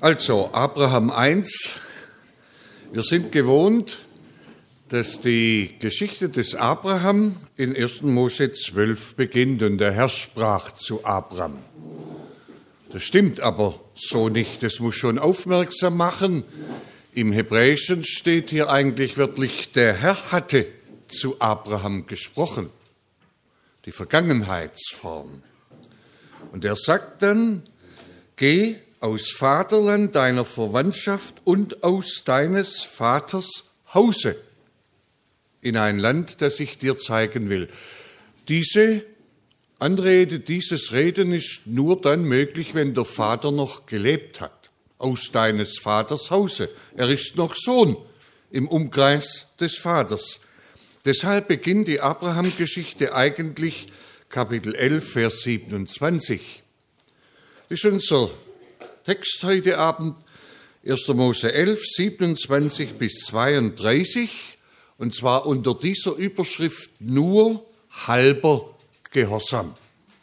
Also, Abraham 1. Wir sind gewohnt, dass die Geschichte des Abraham in 1. Mose 12 beginnt und der Herr sprach zu Abraham. Das stimmt aber so nicht, das muss schon aufmerksam machen. Im Hebräischen steht hier eigentlich wörtlich, der Herr hatte zu Abraham gesprochen. Die Vergangenheitsform. Und er sagt dann, geh aus Vaterland deiner Verwandtschaft und aus deines Vaters Hause in ein Land, das ich dir zeigen will. Diese Anrede, dieses Reden ist nur dann möglich, wenn der Vater noch gelebt hat. Aus deines Vaters Hause. Er ist noch Sohn im Umkreis des Vaters. Deshalb beginnt die Abraham-Geschichte eigentlich Kapitel 11, Vers 27. Das ist unser Text heute Abend, 1. Mose 11, 27 bis 32, und zwar unter dieser Überschrift nur halber Gehorsam.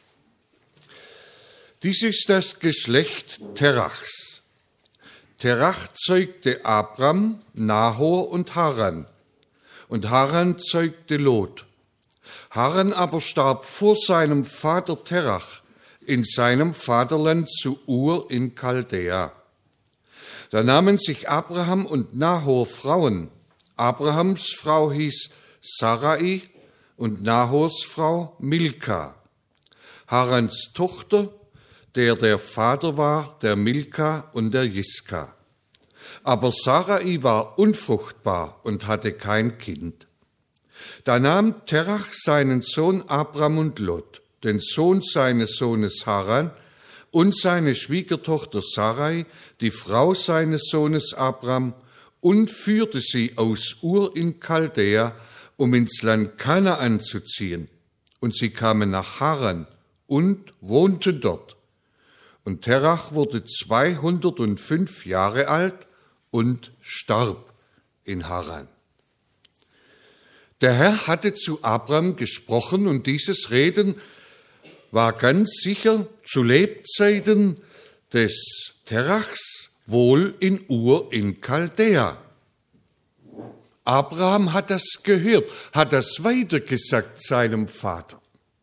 Dies ist das Geschlecht Terachs. Terach zeugte Abram, Nahor und Haran. Und Haran zeugte Lot. Haran aber starb vor seinem Vater Terach in seinem Vaterland zu Ur in Chaldea. Da nahmen sich Abraham und Nahor Frauen. Abrahams Frau hieß Sarai und Nahors Frau Milka. Harans Tochter, der Vater war, der Milka und der Jiska. Aber Sarai war unfruchtbar und hatte kein Kind. Da nahm Terach seinen Sohn Abram und Lot, den Sohn seines Sohnes Haran, und seine Schwiegertochter Sarai, die Frau seines Sohnes Abram, und führte sie aus Ur in Chaldea, um ins Land Kanaan zu ziehen. Und sie kamen nach Haran und wohnten dort. Und Terach wurde 205 Jahre alt und starb in Haran. Der Herr hatte zu Abram gesprochen und dieses Reden war ganz sicher zu Lebzeiten des Terachs wohl in Ur in Chaldea. Abraham hat das gehört, hat das weitergesagt seinem Vater.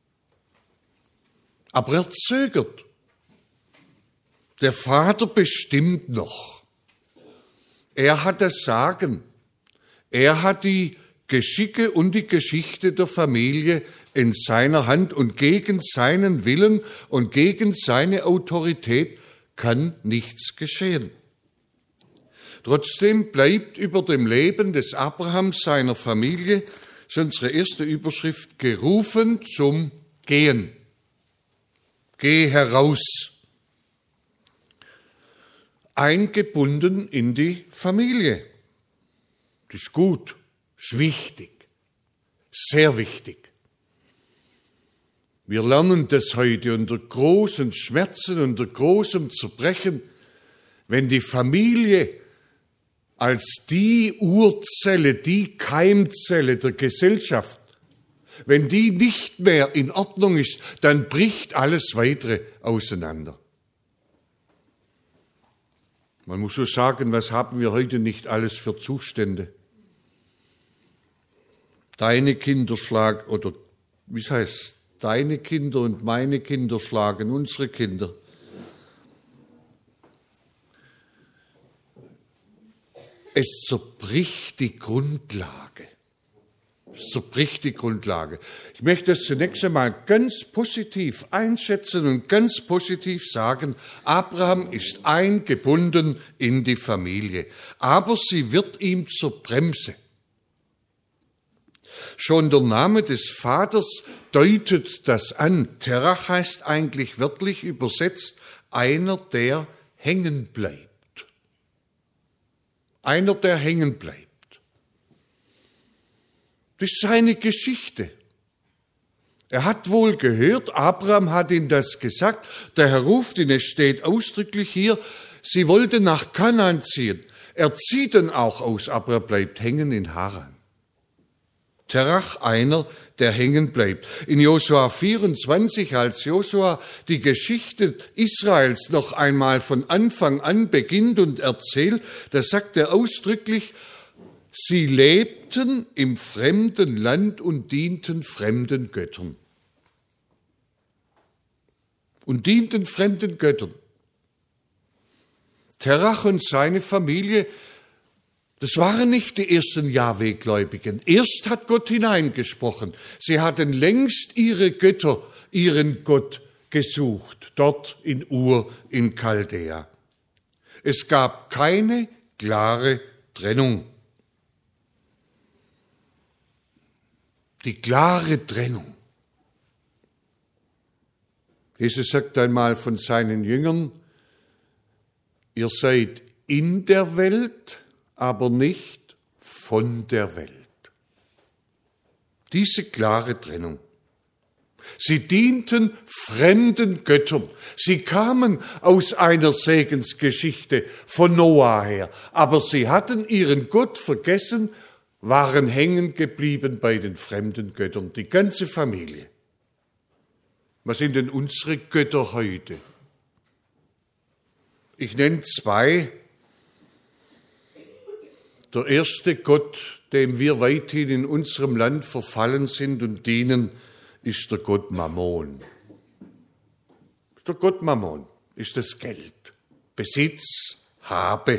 Aber er zögert. Der Vater bestimmt noch. Er hat das Sagen. Er hat die Geschicke und die Geschichte der Familie in seiner Hand und gegen seinen Willen und gegen seine Autorität kann nichts geschehen. Trotzdem bleibt über dem Leben des Abrahams, seiner Familie, ist unsere erste Überschrift, gerufen zum Gehen. Geh heraus. Eingebunden in die Familie. Das ist gut, ist wichtig, sehr wichtig. Wir lernen das heute unter großen Schmerzen, unter großem Zerbrechen, wenn die Familie als die Urzelle, die Keimzelle der Gesellschaft, wenn die nicht mehr in Ordnung ist, dann bricht alles Weitere auseinander. Man muss schon sagen, was haben wir heute nicht alles für Zustände? Deine Kinder und meine Kinder schlagen unsere Kinder. Es zerbricht die Grundlage. Ich möchte es zunächst einmal ganz positiv einschätzen und ganz positiv sagen, Abraham ist eingebunden in die Familie, aber sie wird ihm zur Bremse. Schon der Name des Vaters deutet das an. Terach heißt eigentlich wörtlich übersetzt einer, der hängen bleibt. Einer, der hängen bleibt. Das ist seine Geschichte. Er hat wohl gehört, Abraham hat ihm das gesagt, der Herr ruft ihn, es steht ausdrücklich hier, sie wollte nach Kanaan ziehen. Er zieht dann auch aus, aber er bleibt hängen in Haran. Terach einer, der hängen bleibt. In Josua 24, als Josua die Geschichte Israels noch einmal von Anfang an beginnt und erzählt, da sagt er ausdrücklich, sie lebten im fremden Land und dienten fremden Göttern. Und dienten fremden Göttern. Terach und seine Familie, das waren nicht die ersten Jahwe-Gläubigen. Erst hat Gott hineingesprochen. Sie hatten längst ihre Götter, ihren Gott gesucht, dort in Ur in Chaldea. Es gab keine klare Trennung. Die klare Trennung. Jesus sagt einmal von seinen Jüngern, ihr seid in der Welt, aber nicht von der Welt. Diese klare Trennung. Sie dienten fremden Göttern. Sie kamen aus einer Segensgeschichte von Noah her, aber sie hatten ihren Gott vergessen, waren hängen geblieben bei den fremden Göttern, die ganze Familie. Was sind denn unsere Götter heute? Ich nenne zwei. Der erste Gott, dem wir weithin in unserem Land verfallen sind und dienen, ist der Gott Mammon. Der Gott Mammon ist das Geld, Besitz, Habe.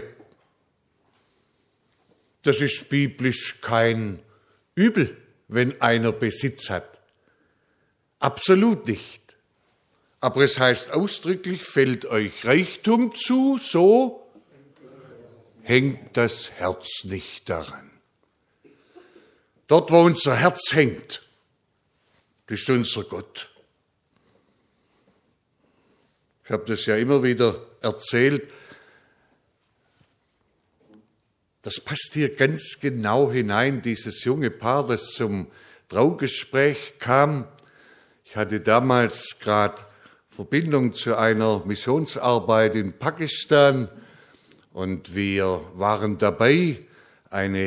Das ist biblisch kein Übel, wenn einer Besitz hat. Absolut nicht. Aber es heißt ausdrücklich, fällt euch Reichtum zu, so hängt das Herz nicht daran. Dort, wo unser Herz hängt, das ist unser Gott. Ich habe das ja immer wieder erzählt. Das passt hier ganz genau hinein, dieses junge Paar, das zum Traugespräch kam. Ich hatte damals gerade Verbindung zu einer Missionsarbeit in Pakistan und wir waren dabei, eine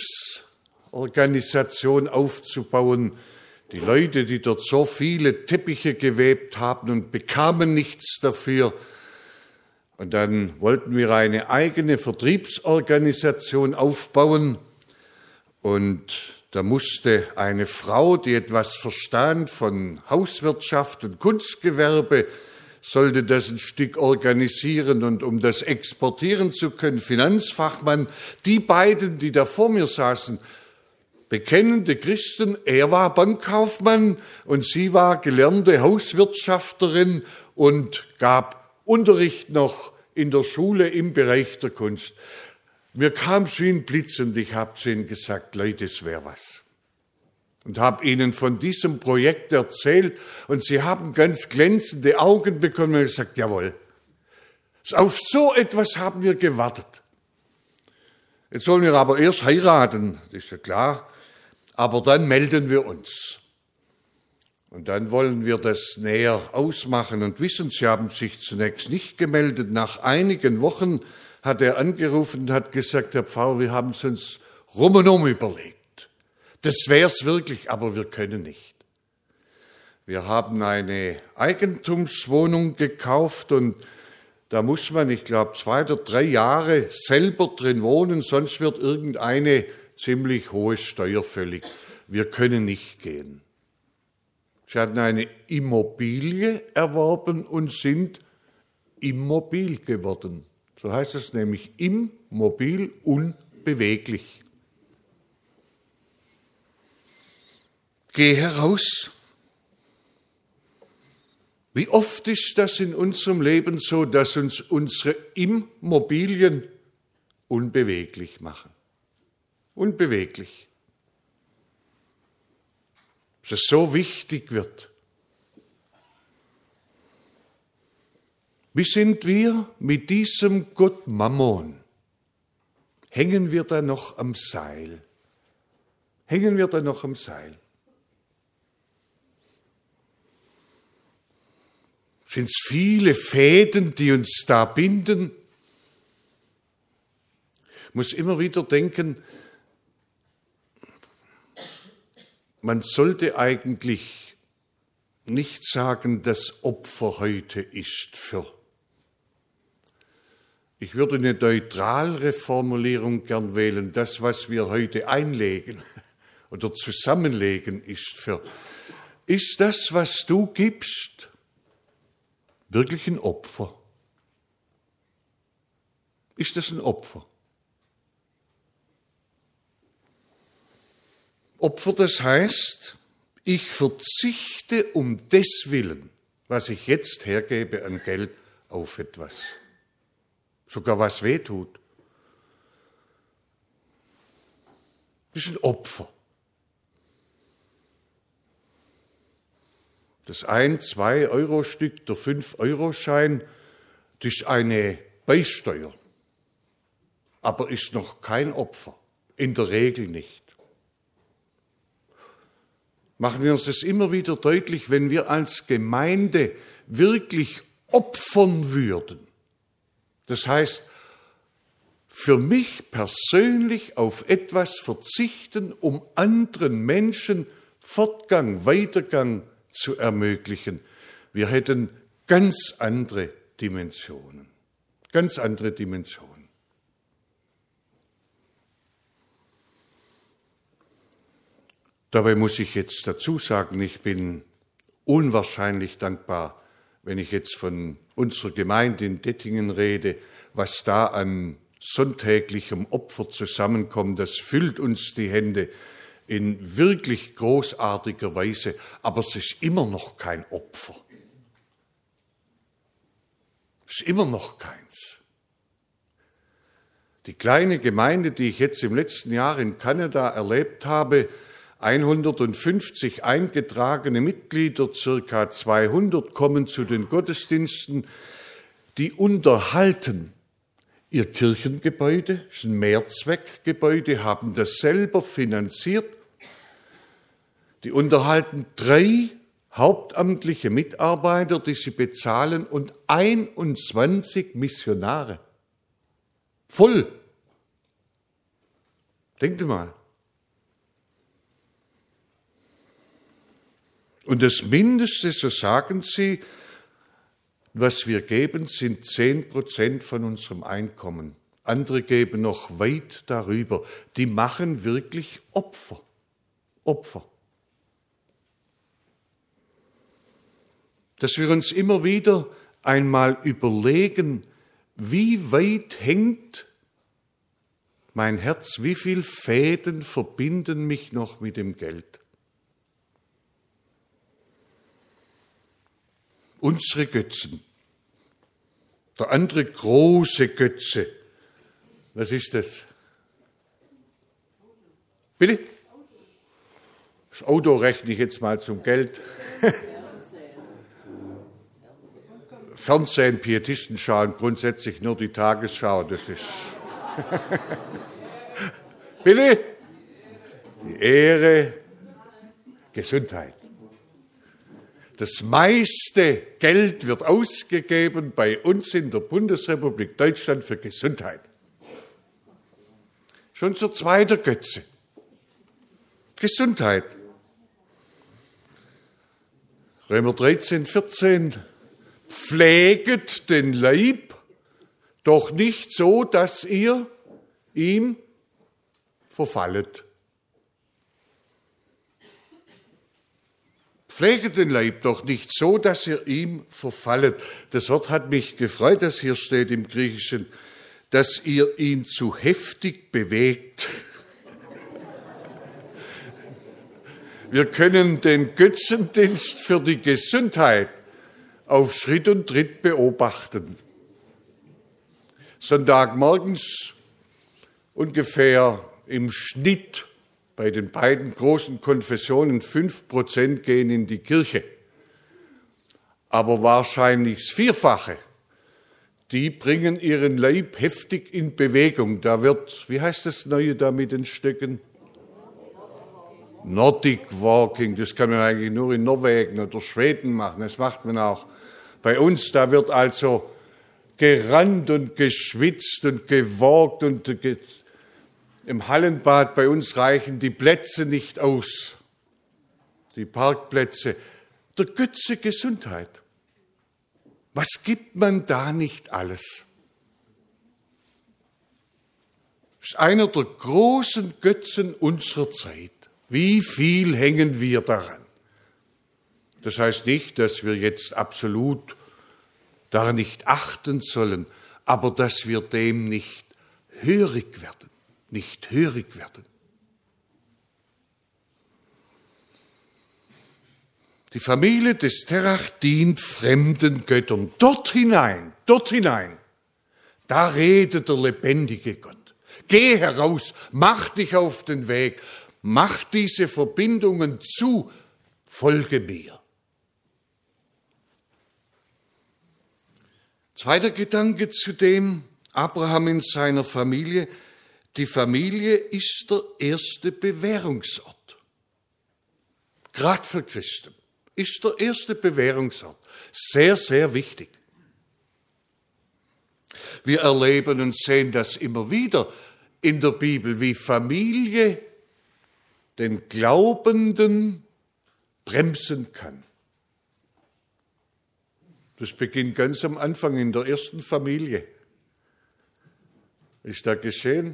Hilfsorganisation aufzubauen. Die Leute, die dort so viele Teppiche gewebt haben und bekamen nichts dafür. Und dann wollten wir eine eigene Vertriebsorganisation aufbauen. Und da musste eine Frau, die etwas verstand von Hauswirtschaft und Kunstgewerbe, sollte das ein Stück organisieren und um das exportieren zu können, Finanzfachmann. Die beiden, die da vor mir saßen, bekennende Christen, er war Bankkaufmann und sie war gelernte Hauswirtschafterin und gab Unterricht noch in der Schule im Bereich der Kunst. Mir kam es wie ein Blitz und ich habe zu ihnen gesagt, Leute, es wäre was. Und habe ihnen von diesem Projekt erzählt und sie haben ganz glänzende Augen bekommen und gesagt, jawohl, auf so etwas haben wir gewartet. Jetzt sollen wir aber erst heiraten, das ist ja klar, aber dann melden wir uns. Und dann wollen wir das näher ausmachen. Und wissen, Sie haben sich zunächst nicht gemeldet. Nach einigen Wochen hat er angerufen und hat gesagt, Herr Pfarrer, wir haben es uns rum und um überlegt. Das wär's wirklich, aber wir können nicht. Wir haben eine Eigentumswohnung gekauft und da muss man, ich glaube, 2 oder 3 Jahre selber drin wohnen, sonst wird irgendeine ziemlich hohe Steuer fällig. Wir können nicht gehen. Sie hatten eine Immobilie erworben und sind immobil geworden. So heißt es nämlich immobil, unbeweglich. Geh heraus. Wie oft ist das in unserem Leben so, dass uns unsere Immobilien unbeweglich machen? Unbeweglich. Dass es so wichtig wird. Wie sind wir mit diesem Gott Mammon? Hängen wir da noch am Seil? Hängen wir da noch am Seil? Sind es viele Fäden, die uns da binden? Ich muss immer wieder denken, man sollte eigentlich nicht sagen, das Opfer heute ist für. Ich würde eine neutralere Formulierung gern wählen. Das, was wir heute einlegen oder zusammenlegen, ist für. Ist das, was du gibst, wirklich ein Opfer? Ist das ein Opfer? Opfer, das heißt, ich verzichte um des Willen, was ich jetzt hergebe an Geld, auf etwas. Sogar was wehtut. Das ist ein Opfer. Das 1-2-Euro-Stück, der 5-Euro-Schein, das ist eine Beisteuer, aber ist noch kein Opfer, in der Regel nicht. Machen wir uns das immer wieder deutlich, wenn wir als Gemeinde wirklich opfern würden. Das heißt, für mich persönlich auf etwas verzichten, um anderen Menschen Fortgang, Weitergang zu ermöglichen. Wir hätten ganz andere Dimensionen. Ganz andere Dimensionen. Dabei muss ich jetzt dazu sagen, ich bin unwahrscheinlich dankbar, wenn ich jetzt von unserer Gemeinde in Dettingen rede, was da an sonntäglichem Opfer zusammenkommt. Das füllt uns die Hände in wirklich großartiger Weise, aber es ist immer noch kein Opfer. Es ist immer noch keins. Die kleine Gemeinde, die ich jetzt im letzten Jahr in Kanada erlebt habe, 150 eingetragene Mitglieder, circa 200 kommen zu den Gottesdiensten, die unterhalten ihr Kirchengebäude, ist ein Mehrzweckgebäude, haben das selber finanziert. Die unterhalten 3 hauptamtliche Mitarbeiter, die sie bezahlen, und 21 Missionare. Voll. Denkt mal. Und das Mindeste, so sagen sie, was wir geben, sind 10% von unserem Einkommen. Andere geben noch weit darüber. Die machen wirklich Opfer. Opfer. Dass wir uns immer wieder einmal überlegen, wie weit hängt mein Herz, wie viele Fäden verbinden mich noch mit dem Geld? Unsere Götzen. Der andere große Götze. Was ist das? Bitte? Das Auto rechne ich jetzt mal zum Geld. Fernsehen, Pietisten schauen grundsätzlich nur die Tagesschau. Das ist. Bitte? Die Ehre, Gesundheit. Das meiste Geld wird ausgegeben bei uns in der Bundesrepublik Deutschland für Gesundheit. Schon zur zweiten Götze. Gesundheit. Römer 13, 14. Pfleget den Leib, doch nicht so, dass ihr ihm verfallet. Pfleget den Leib doch nicht so, dass ihr ihm verfallet. Das Wort hat mich gefreut, das hier steht im Griechischen, dass ihr ihn zu heftig bewegt. Wir können den Götzendienst für die Gesundheit auf Schritt und Tritt beobachten. Sonntagmorgens ungefähr im Schnitt bei den beiden großen Konfessionen 5% gehen in die Kirche. Aber wahrscheinlich das Vierfache, die bringen ihren Leib heftig in Bewegung. Da wird, wie heißt das Neue da mit den Stöcken? Nordic Walking, das kann man eigentlich nur in Norwegen oder Schweden machen. Das macht man auch bei uns. Da wird also gerannt und geschwitzt und gewalkt und im Hallenbad bei uns reichen die Plätze nicht aus. die Parkplätze, der Götze Gesundheit. Was gibt man da nicht alles? Das ist einer der großen Götzen unserer Zeit. Wie viel hängen wir daran? Das heißt nicht, dass wir jetzt absolut daran nicht achten sollen, aber dass wir dem nicht hörig werden. Nicht hörig werden. Die Familie des Terach dient fremden Göttern. Dort hinein, da redet der lebendige Gott. Geh heraus, mach dich auf den Weg, mach diese Verbindungen zu, folge mir. Zweiter Gedanke zu dem Abraham in seiner Familie. Die Familie ist der erste Bewährungsort. Gerade für Christen ist der erste Bewährungsort. Sehr, sehr wichtig. Wir erleben und sehen das immer wieder in der Bibel, wie Familie den Glaubenden bremsen kann. Das beginnt ganz am Anfang in der ersten Familie. Ist da geschehen?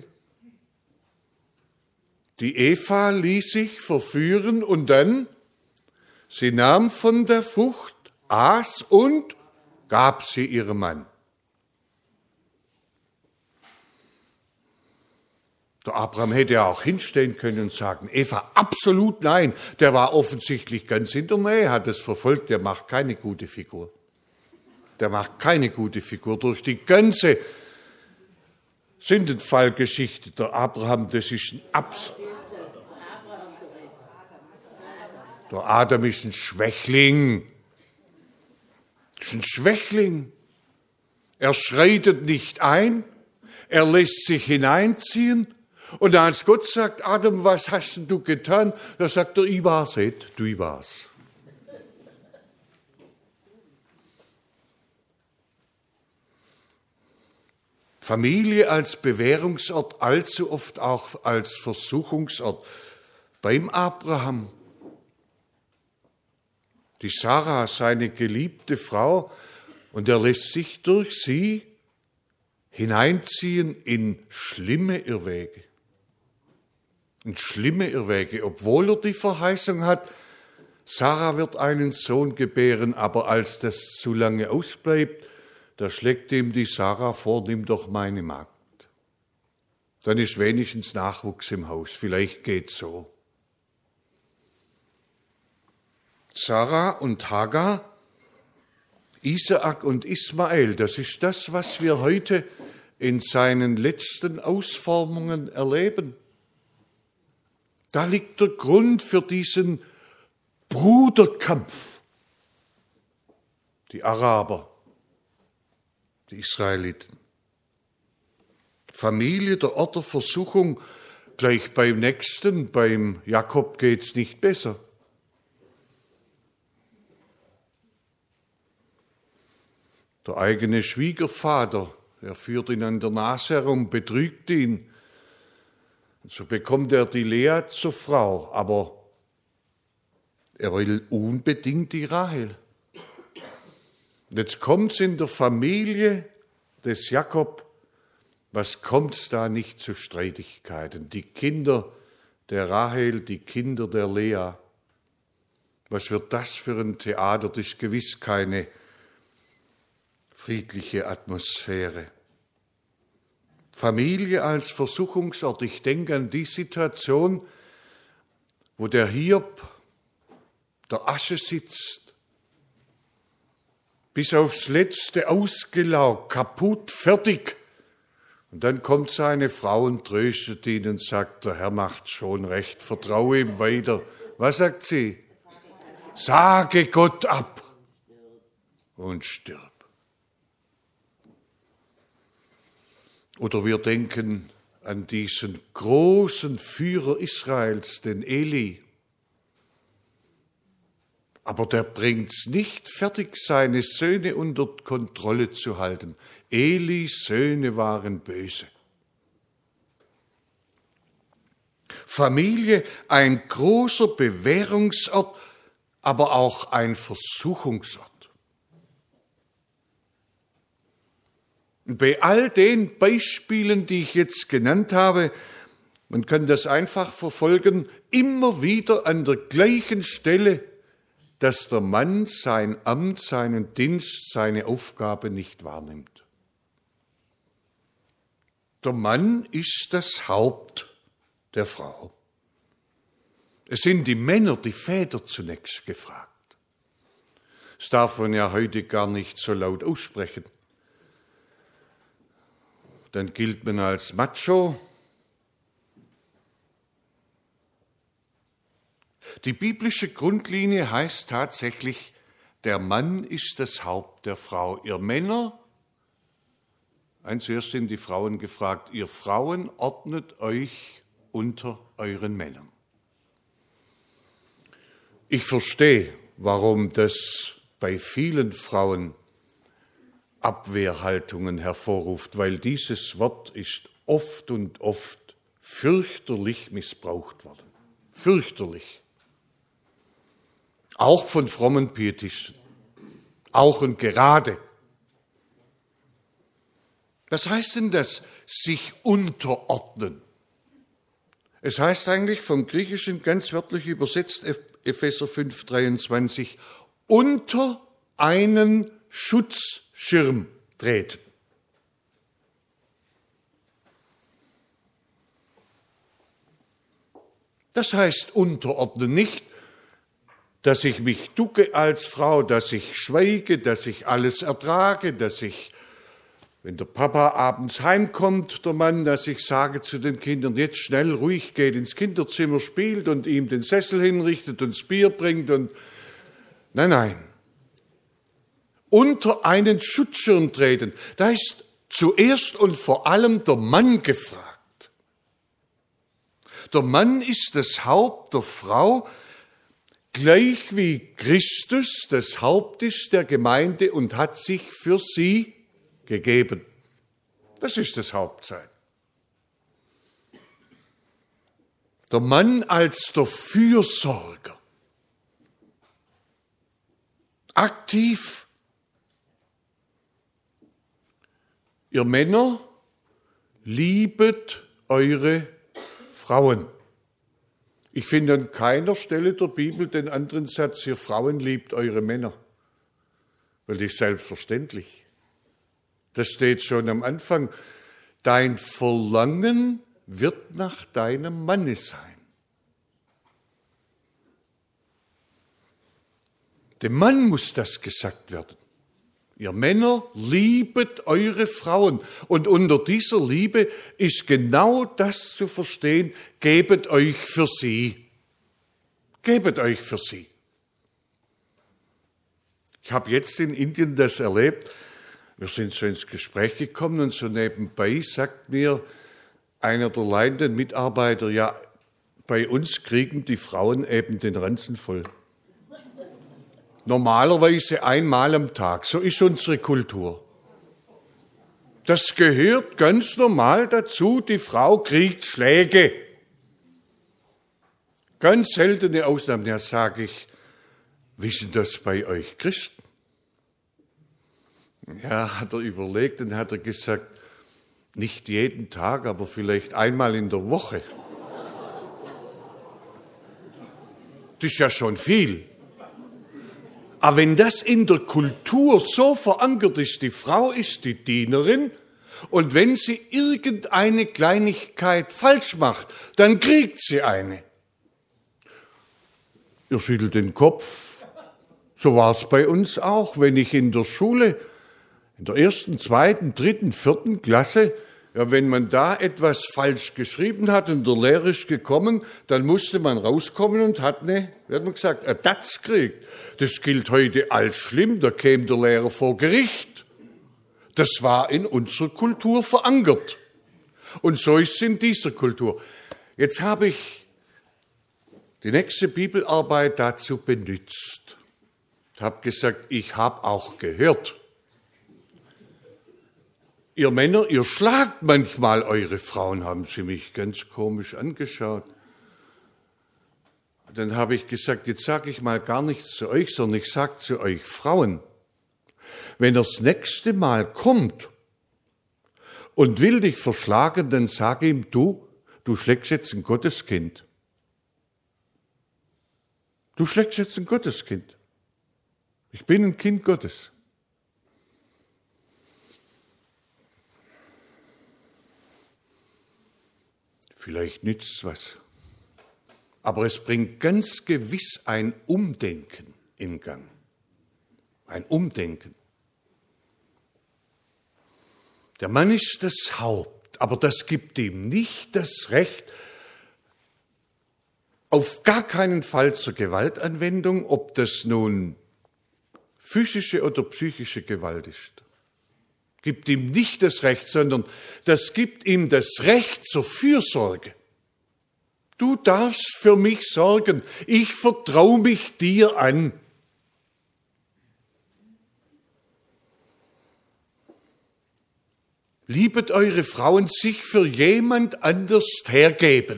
Die Eva ließ sich verführen und dann, sie nahm von der Frucht, aß und gab sie ihrem Mann. Der Abraham hätte ja auch hinstehen können und sagen, Eva, absolut nein. Der war offensichtlich ganz in der Nähe, hat es verfolgt, der macht keine gute Figur. Durch die ganze Sündenfallgeschichte der Abraham, das ist der Adam ist ein Schwächling. Er schreitet nicht ein, er lässt sich hineinziehen. Und als Gott sagt, Adam, was hast denn du getan? Da sagt er, ich war's nicht, du war's. Familie als Bewährungsort, allzu oft auch als Versuchungsort. Beim Abraham. Die Sarah, seine geliebte Frau, und er lässt sich durch sie hineinziehen in schlimme Irrwege. Obwohl er die Verheißung hat, Sarah wird einen Sohn gebären, aber als das zu lange ausbleibt, da schlägt ihm die Sarah vor, nimm doch meine Magd. Dann ist wenigstens Nachwuchs im Haus, vielleicht geht's so. Sarah und Hagar, Isaak und Ismael, das ist das, was wir heute in seinen letzten Ausformungen erleben. Da liegt der Grund für diesen Bruderkampf. Die Araber, die Israeliten. Familie, der Ort der Versuchung, gleich beim Nächsten, beim Jakob geht's nicht besser. Der eigene Schwiegervater, er führt ihn an der Nase herum, betrügt ihn. Und so bekommt er die Lea zur Frau, aber er will unbedingt die Rahel. Und jetzt kommt's in der Familie des Jakob, was kommt's da nicht zu Streitigkeiten? Die Kinder der Rahel, die Kinder der Lea. Was wird das für ein Theater? Das ist gewiss keine friedliche Atmosphäre. Familie als Versuchungsort. Ich denke an die Situation, wo der Hiob der Asche sitzt, bis aufs Letzte ausgelaugt, kaputt, fertig. Und dann kommt seine Frau und tröstet ihn und sagt, der Herr macht schon recht, vertraue ihm weiter. Was sagt sie? Sage Gott ab und stirb. Oder wir denken an diesen großen Führer Israels, den Eli. Aber der bringt's nicht fertig, seine Söhne unter Kontrolle zu halten. Elis Söhne waren böse. Familie, ein großer Bewährungsort, aber auch ein Versuchungsort. Und bei all den Beispielen, die ich jetzt genannt habe, man kann das einfach verfolgen, immer wieder an der gleichen Stelle, dass der Mann sein Amt, seinen Dienst, seine Aufgabe nicht wahrnimmt. Der Mann ist das Haupt der Frau. Es sind die Männer, die Väter zunächst gefragt. Das darf man ja heute gar nicht so laut aussprechen. Dann gilt man als Macho. Die biblische Grundlinie heißt tatsächlich, der Mann ist das Haupt der Frau. Ihr Männer, zuerst sind die Frauen gefragt, ihr Frauen ordnet euch unter euren Männern. Ich verstehe, warum das bei vielen Frauen Abwehrhaltungen hervorruft, weil dieses Wort ist oft und oft fürchterlich missbraucht worden. Fürchterlich. Auch von frommen Pietisten. Auch und gerade. Was heißt denn das, sich unterordnen? Es heißt eigentlich vom Griechischen ganz wörtlich übersetzt, Epheser 5,23, unter einen Schutzschirm treten. Das heißt unterordnen nicht, dass ich mich ducke als Frau, dass ich schweige, dass ich alles ertrage, dass ich, wenn der Papa abends heimkommt, der Mann, dass ich sage zu den Kindern, jetzt schnell, ruhig geht ins Kinderzimmer, spielt und ihm den Sessel hinrichtet und das Bier bringt und nein. Unter einen Schutzschirm treten, da ist zuerst und vor allem der Mann gefragt. Der Mann ist das Haupt der Frau, gleich wie Christus das Haupt ist der Gemeinde und hat sich für sie gegeben. Das ist das Hauptsein. Der Mann als der Fürsorger. Aktiv. Ihr Männer, liebet eure Frauen. Ich finde an keiner Stelle der Bibel den anderen Satz, ihr Frauen liebt eure Männer. Weil das ist selbstverständlich. Das steht schon am Anfang. Dein Verlangen wird nach deinem Manne sein. Dem Mann muss das gesagt werden. Ihr Männer, liebet eure Frauen. Und unter dieser Liebe ist genau das zu verstehen, gebet euch für sie. Gebet euch für sie. Ich habe jetzt in Indien das erlebt. Wir sind so ins Gespräch gekommen und so nebenbei sagt mir einer der leitenden Mitarbeiter, ja, bei uns kriegen die Frauen eben den Ranzen voll. Normalerweise einmal am Tag, so ist unsere Kultur. Das gehört ganz normal dazu, die Frau kriegt Schläge. Ganz seltene Ausnahmen, ja, sage ich, wie ist denn das bei euch Christen? Ja, hat er überlegt und hat er gesagt, nicht jeden Tag, aber vielleicht einmal in der Woche. Das ist ja schon viel. Aber wenn das in der Kultur so verankert ist, die Frau ist die Dienerin und wenn sie irgendeine Kleinigkeit falsch macht, dann kriegt sie eine. Ihr schüttelt den Kopf. So war es bei uns auch, wenn ich in der Schule, in der 1., 2., 3., 4. Klasse, ja, wenn man da etwas falsch geschrieben hat und der Lehrer ist gekommen, dann musste man rauskommen und hat wie hat man gesagt, ein Datz gekriegt. Das gilt heute als schlimm, da käme der Lehrer vor Gericht. Das war in unserer Kultur verankert. Und so ist es in dieser Kultur. Jetzt habe ich die nächste Bibelarbeit dazu benutzt. Ich habe gesagt, ich habe auch gehört, ihr Männer, ihr schlagt manchmal eure Frauen, haben sie mich ganz komisch angeschaut. Dann habe ich gesagt, jetzt sage ich mal gar nichts zu euch, sondern ich sage zu euch Frauen, wenn er das nächste Mal kommt und will dich verschlagen, dann sag ihm, du schlägst jetzt ein Gotteskind. Du schlägst jetzt ein Gotteskind. Ich bin ein Kind Gottes. Vielleicht nützt es was. Aber es bringt ganz gewiss ein Umdenken in Gang. Ein Umdenken. Der Mann ist das Haupt, aber das gibt ihm nicht das Recht, auf gar keinen Fall zur Gewaltanwendung, ob das nun physische oder psychische Gewalt ist. Gibt ihm nicht das Recht, sondern das gibt ihm das Recht zur Fürsorge. Du darfst für mich sorgen, ich vertraue mich dir an. Liebet eure Frauen, sich für jemand anders hergeben.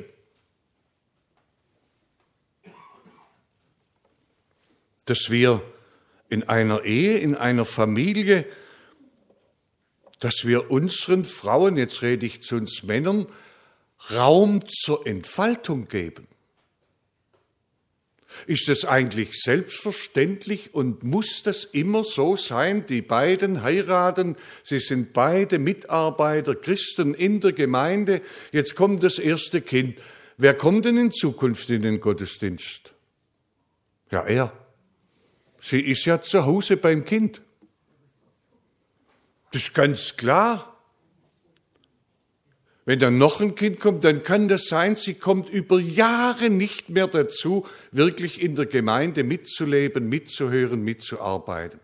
Dass wir in einer Ehe, in einer Familie, dass wir unseren Frauen, jetzt rede ich zu uns Männern, Raum zur Entfaltung geben. Ist das eigentlich selbstverständlich und muss das immer so sein? Die beiden heiraten, sie sind beide Mitarbeiter, Christen in der Gemeinde. Jetzt kommt das erste Kind. Wer kommt denn in Zukunft in den Gottesdienst? Ja, er. Sie ist ja zu Hause beim Kind. Das ist ganz klar. Wenn dann noch ein Kind kommt, dann kann das sein, sie kommt über Jahre nicht mehr dazu, wirklich in der Gemeinde mitzuleben, mitzuhören, mitzuarbeiten.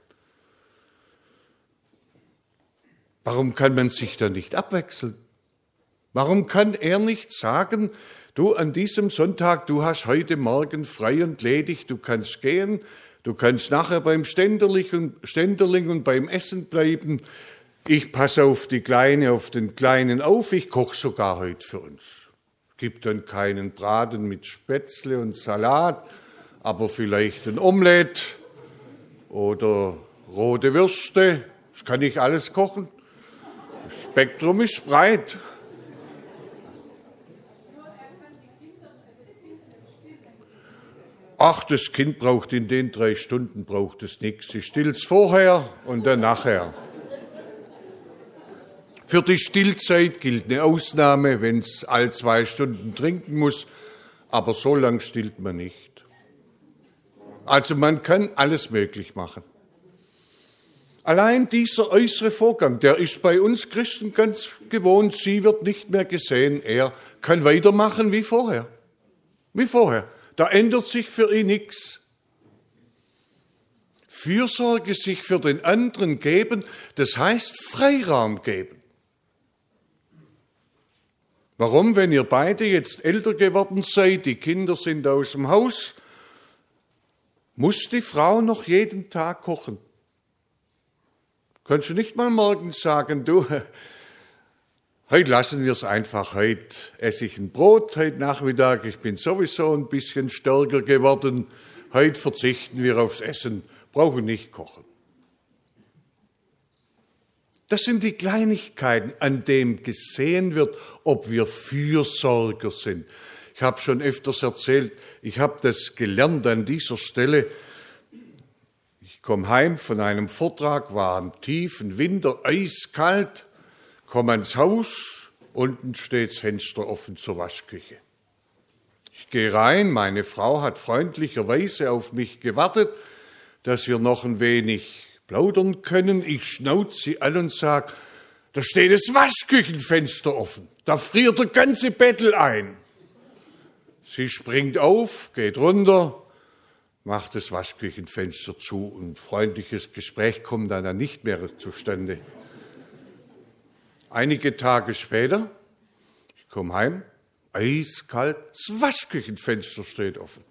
Warum kann man sich da nicht abwechseln? Warum kann er nicht sagen, du an diesem Sonntag, du hast heute Morgen frei und ledig, du kannst gehen, du kannst nachher beim Ständerling und beim Essen bleiben. Ich passe auf den Kleinen auf, ich koche sogar heute für uns. Gibt dann keinen Braten mit Spätzle und Salat, aber vielleicht ein Omelett oder rote Würste. Das kann ich alles kochen. Das Spektrum ist breit. Ach, das Kind braucht in den 3 Stunden braucht es nichts. Sie stillt's vorher und dann nachher. Für die Stillzeit gilt eine Ausnahme, wenn es alle 2 Stunden trinken muss, aber so lang stillt man nicht. Also man kann alles möglich machen. Allein dieser äußere Vorgang, der ist bei uns Christen ganz gewohnt. Sie wird nicht mehr gesehen, er kann weitermachen wie vorher. Wie vorher. Da ändert sich für ihn nichts. Fürsorge, sich für den anderen geben, das heißt Freiraum geben. Warum, wenn ihr beide jetzt älter geworden seid, die Kinder sind aus dem Haus, muss die Frau noch jeden Tag kochen? Kannst du nicht mal morgens sagen, du, heute lassen wir es einfach, heute esse ich ein Brot, heute Nachmittag, ich bin sowieso ein bisschen stärker geworden, heute verzichten wir aufs Essen, brauchen nicht kochen. Das sind die Kleinigkeiten, an denen gesehen wird, ob wir Fürsorger sind. Ich habe schon öfters erzählt, ich habe das gelernt an dieser Stelle. Ich komme heim von einem Vortrag, war im tiefen Winter, eiskalt, komme ans Haus, unten steht das Fenster offen zur Waschküche. Ich gehe rein, meine Frau hat freundlicherweise auf mich gewartet, dass wir noch ein wenig plaudern können. Ich schnauze sie an und sage, da steht das Waschküchenfenster offen, da friert der ganze Bettel ein. Sie springt auf, geht runter, macht das Waschküchenfenster zu und freundliches Gespräch kommt dann nicht mehr zustande. Einige Tage später, ich komme heim, eiskalt, das Waschküchenfenster steht offen.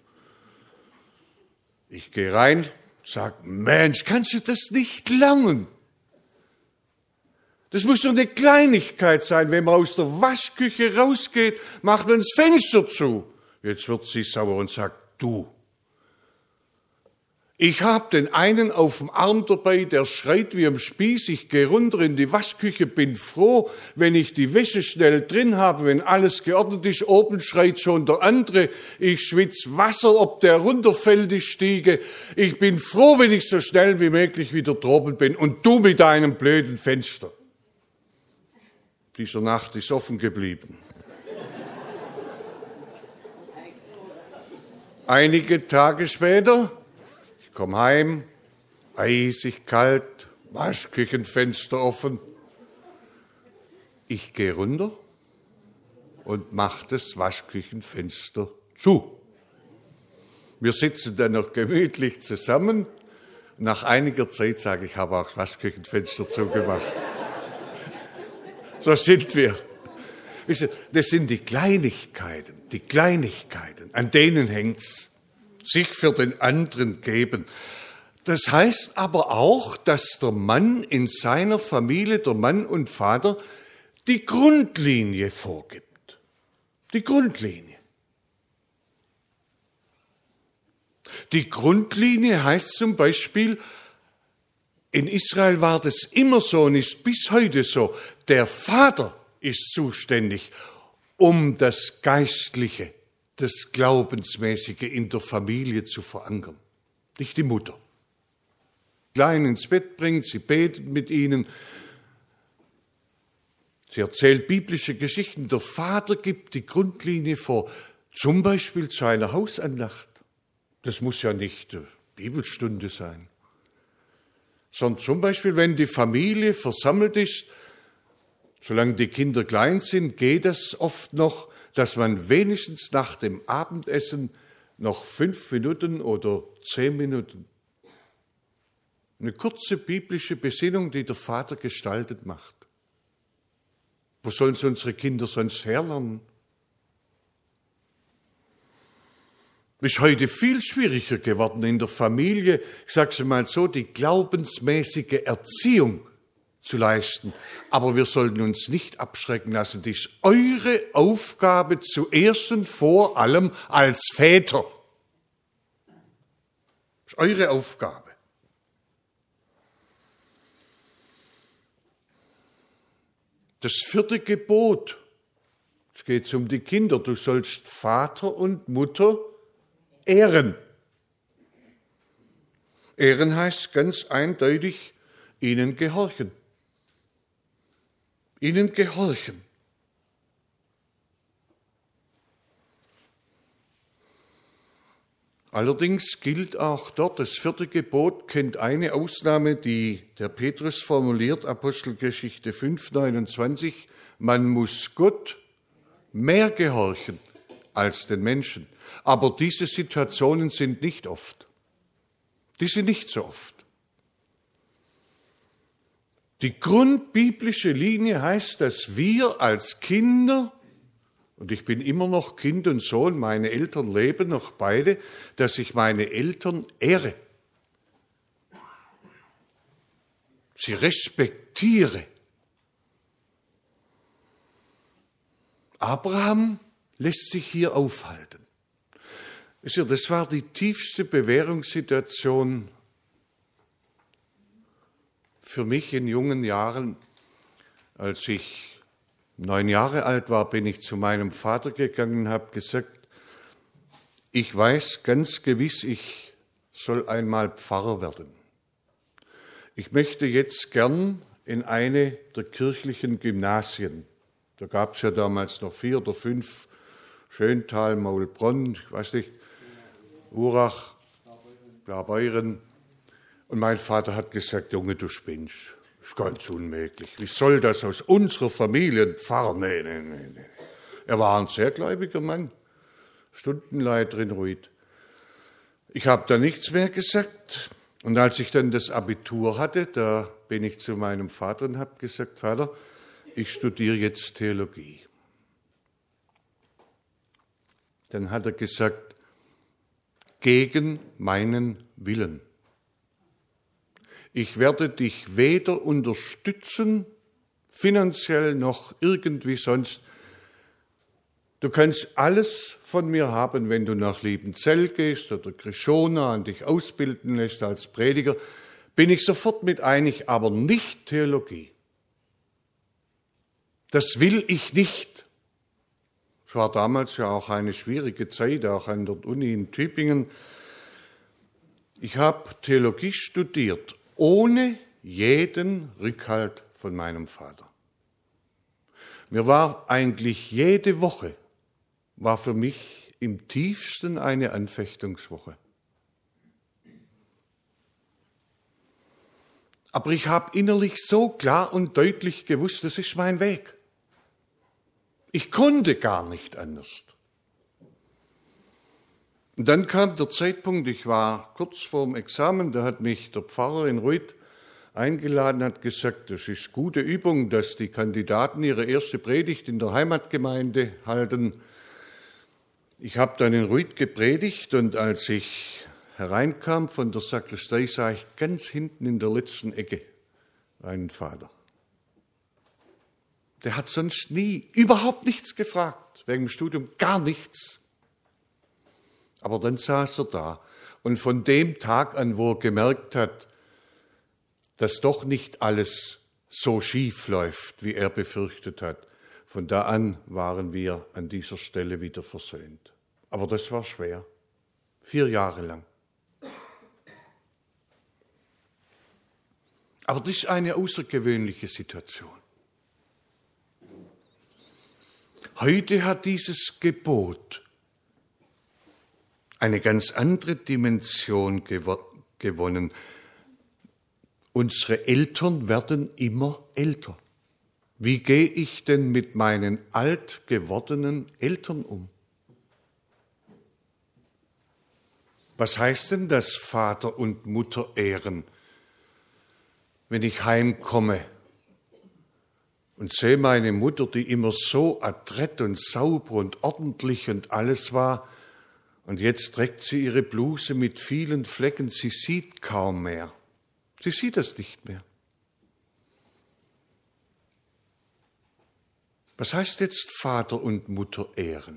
Ich gehe rein, sage, Mensch, kannst du das nicht lernen? Das muss doch eine Kleinigkeit sein, wenn man aus der Waschküche rausgeht, macht man das Fenster zu. Jetzt wird sie sauer und sagt, du. Ich habe den einen auf dem Arm dabei, der schreit wie am Spieß. Ich gehe runter in die Waschküche, bin froh, wenn ich die Wäsche schnell drin habe, wenn alles geordnet ist. Oben schreit schon der andere. Ich schwitze Wasser, ob der runterfällt, die Stiege. Ich bin froh, wenn ich so schnell wie möglich wieder droben bin. Und du mit deinem blöden Fenster. Dieser Nacht ist offen geblieben. Einige Tage später, ich komme heim, eisig kalt, Waschküchenfenster offen. Ich gehe runter und mache das Waschküchenfenster zu. Wir sitzen dann noch gemütlich zusammen. Nach einiger Zeit sage ich, ich habe auch das Waschküchenfenster zugemacht. So sind wir. Das sind die Kleinigkeiten, an denen hängt's. Sich für den anderen geben. Das heißt aber auch, dass der Mann in seiner Familie, der Mann und Vater, die Grundlinie vorgibt. Die Grundlinie. Die Grundlinie heißt zum Beispiel, in Israel war das immer so und ist bis heute so, der Vater ist zuständig um das Geistliche, das Glaubensmäßige in der Familie zu verankern, nicht die Mutter. Klein ins Bett bringt, sie betet mit ihnen, sie erzählt biblische Geschichten. Der Vater gibt die Grundlinie vor, zum Beispiel zu einer Hausandacht. Das muss ja nicht Bibelstunde sein, sondern zum Beispiel, wenn die Familie versammelt ist, solange die Kinder klein sind, geht es oft noch, dass man wenigstens nach dem Abendessen noch 5 Minuten oder 10 Minuten eine kurze biblische Besinnung, die der Vater gestaltet, macht. Wo sollen sie unsere Kinder sonst herlernen? Ist heute viel schwieriger geworden in der Familie, ich sage es mal so, die glaubensmäßige Erziehung zu leisten. Aber wir sollten uns nicht abschrecken lassen. Das ist eure Aufgabe zuerst und vor allem als Väter. Das ist eure Aufgabe. Das 4. Gebot, es geht um die Kinder. Du sollst Vater und Mutter ehren. Ehren heißt ganz eindeutig, ihnen gehorchen. Ihnen gehorchen. Allerdings gilt auch dort, das 4. Gebot kennt eine Ausnahme, die der Petrus formuliert, Apostelgeschichte 5,29, man muss Gott mehr gehorchen als den Menschen. Aber diese Situationen sind nicht oft. Die sind nicht so oft. Die grundbiblische Linie heißt, dass wir als Kinder, und ich bin immer noch Kind und Sohn, meine Eltern leben noch beide, dass ich meine Eltern ehre. Sie respektiere. Abraham lässt sich hier aufhalten. Das war die tiefste Bewährungssituation für mich in jungen Jahren. Als ich 9 Jahre alt war, bin ich zu meinem Vater gegangen und habe gesagt, ich weiß ganz gewiss, ich soll einmal Pfarrer werden. Ich möchte jetzt gern in eine der kirchlichen Gymnasien. Da gab es ja damals noch 4 oder 5, Schöntal, Maulbronn, ich weiß nicht, Urach, Blaubeuren. Und mein Vater hat gesagt, Junge, du spinnst. Das ist ganz unmöglich. Wie soll das aus unserer Familie ein Pfarrer? Nee. Er war ein sehr gläubiger Mann, Stundenleiter in Ruid. Ich habe da nichts mehr gesagt. Und als ich dann das Abitur hatte, da bin ich zu meinem Vater und habe gesagt, Vater, ich studiere jetzt Theologie. Dann hat er gesagt, gegen meinen Willen. Ich werde dich weder unterstützen, finanziell noch irgendwie sonst. du kannst alles von mir haben, wenn du nach Liebenzell gehst oder Krishona und dich ausbilden lässt als Prediger, bin ich sofort mit einig, aber nicht Theologie. Das will ich nicht. Es war damals ja auch eine schwierige Zeit, auch an der Uni in Tübingen. Ich habe Theologie studiert, ohne jeden Rückhalt von meinem Vater. Mir war eigentlich jede Woche, war für mich im tiefsten eine Anfechtungswoche. Aber ich habe innerlich so klar und deutlich gewusst, das ist mein Weg. Ich konnte gar nicht anders. Und dann kam der Zeitpunkt, ich war kurz vorm Examen, da hat mich der Pfarrer in Ruit eingeladen, hat gesagt, das ist gute Übung, dass die Kandidaten ihre erste Predigt in der Heimatgemeinde halten. Ich habe dann in Ruit gepredigt und als ich hereinkam von der Sakristei, sah ich ganz hinten in der letzten Ecke einen Vater. Der hat sonst nie, überhaupt nichts gefragt, wegen dem Studium gar nichts. Aber dann saß er da und von dem Tag an, wo er gemerkt hat, dass doch nicht alles so schief läuft, wie er befürchtet hat, von da an waren wir an dieser Stelle wieder versöhnt. Aber das war schwer, 4 Jahre lang. Aber das ist eine außergewöhnliche Situation. Heute hat dieses Gebot eine ganz andere Dimension gewonnen. Unsere Eltern werden immer älter. Wie gehe ich denn mit meinen alt gewordenen Eltern um? Was heißt denn das Vater und Mutter ehren, wenn ich heimkomme und sehe meine Mutter, die immer so adrett und sauber und ordentlich und alles war, und jetzt trägt sie ihre Bluse mit vielen Flecken, sie sieht kaum mehr. Sie sieht das nicht mehr. Was heißt jetzt Vater und Mutter ehren?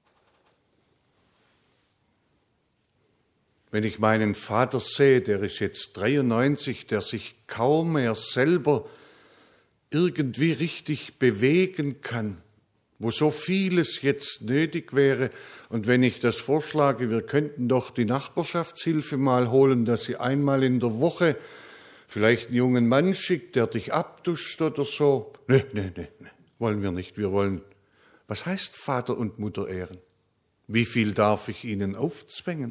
Wenn ich meinen Vater sehe, der ist jetzt 93, der sich kaum mehr selber irgendwie richtig bewegen kann, wo so vieles jetzt nötig wäre. Und wenn ich das vorschlage, wir könnten doch die Nachbarschaftshilfe mal holen, dass sie einmal in der Woche vielleicht einen jungen Mann schickt, der dich abduscht oder so. Nee, wollen wir nicht. Wir wollen, was heißt Vater und Mutter ehren? Wie viel darf ich ihnen aufzwängen?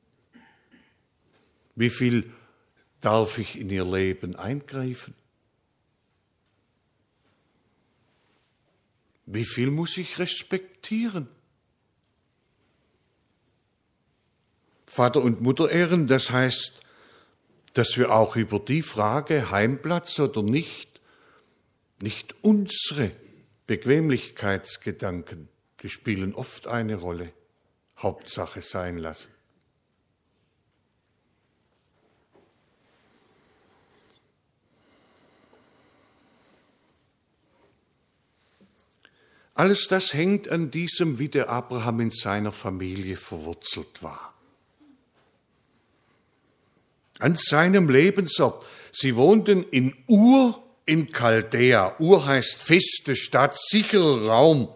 Wie viel darf ich in ihr Leben eingreifen? Wie viel muss ich respektieren? Vater und Mutter ehren, das heißt, dass wir auch über die Frage, Heimplatz oder nicht unsere Bequemlichkeitsgedanken, die spielen oft eine Rolle, Hauptsache sein lassen. Alles das hängt an diesem, wie der Abraham in seiner Familie verwurzelt war. An seinem Lebensort. Sie wohnten in Ur in Chaldea. Ur heißt feste Stadt, sicherer Raum.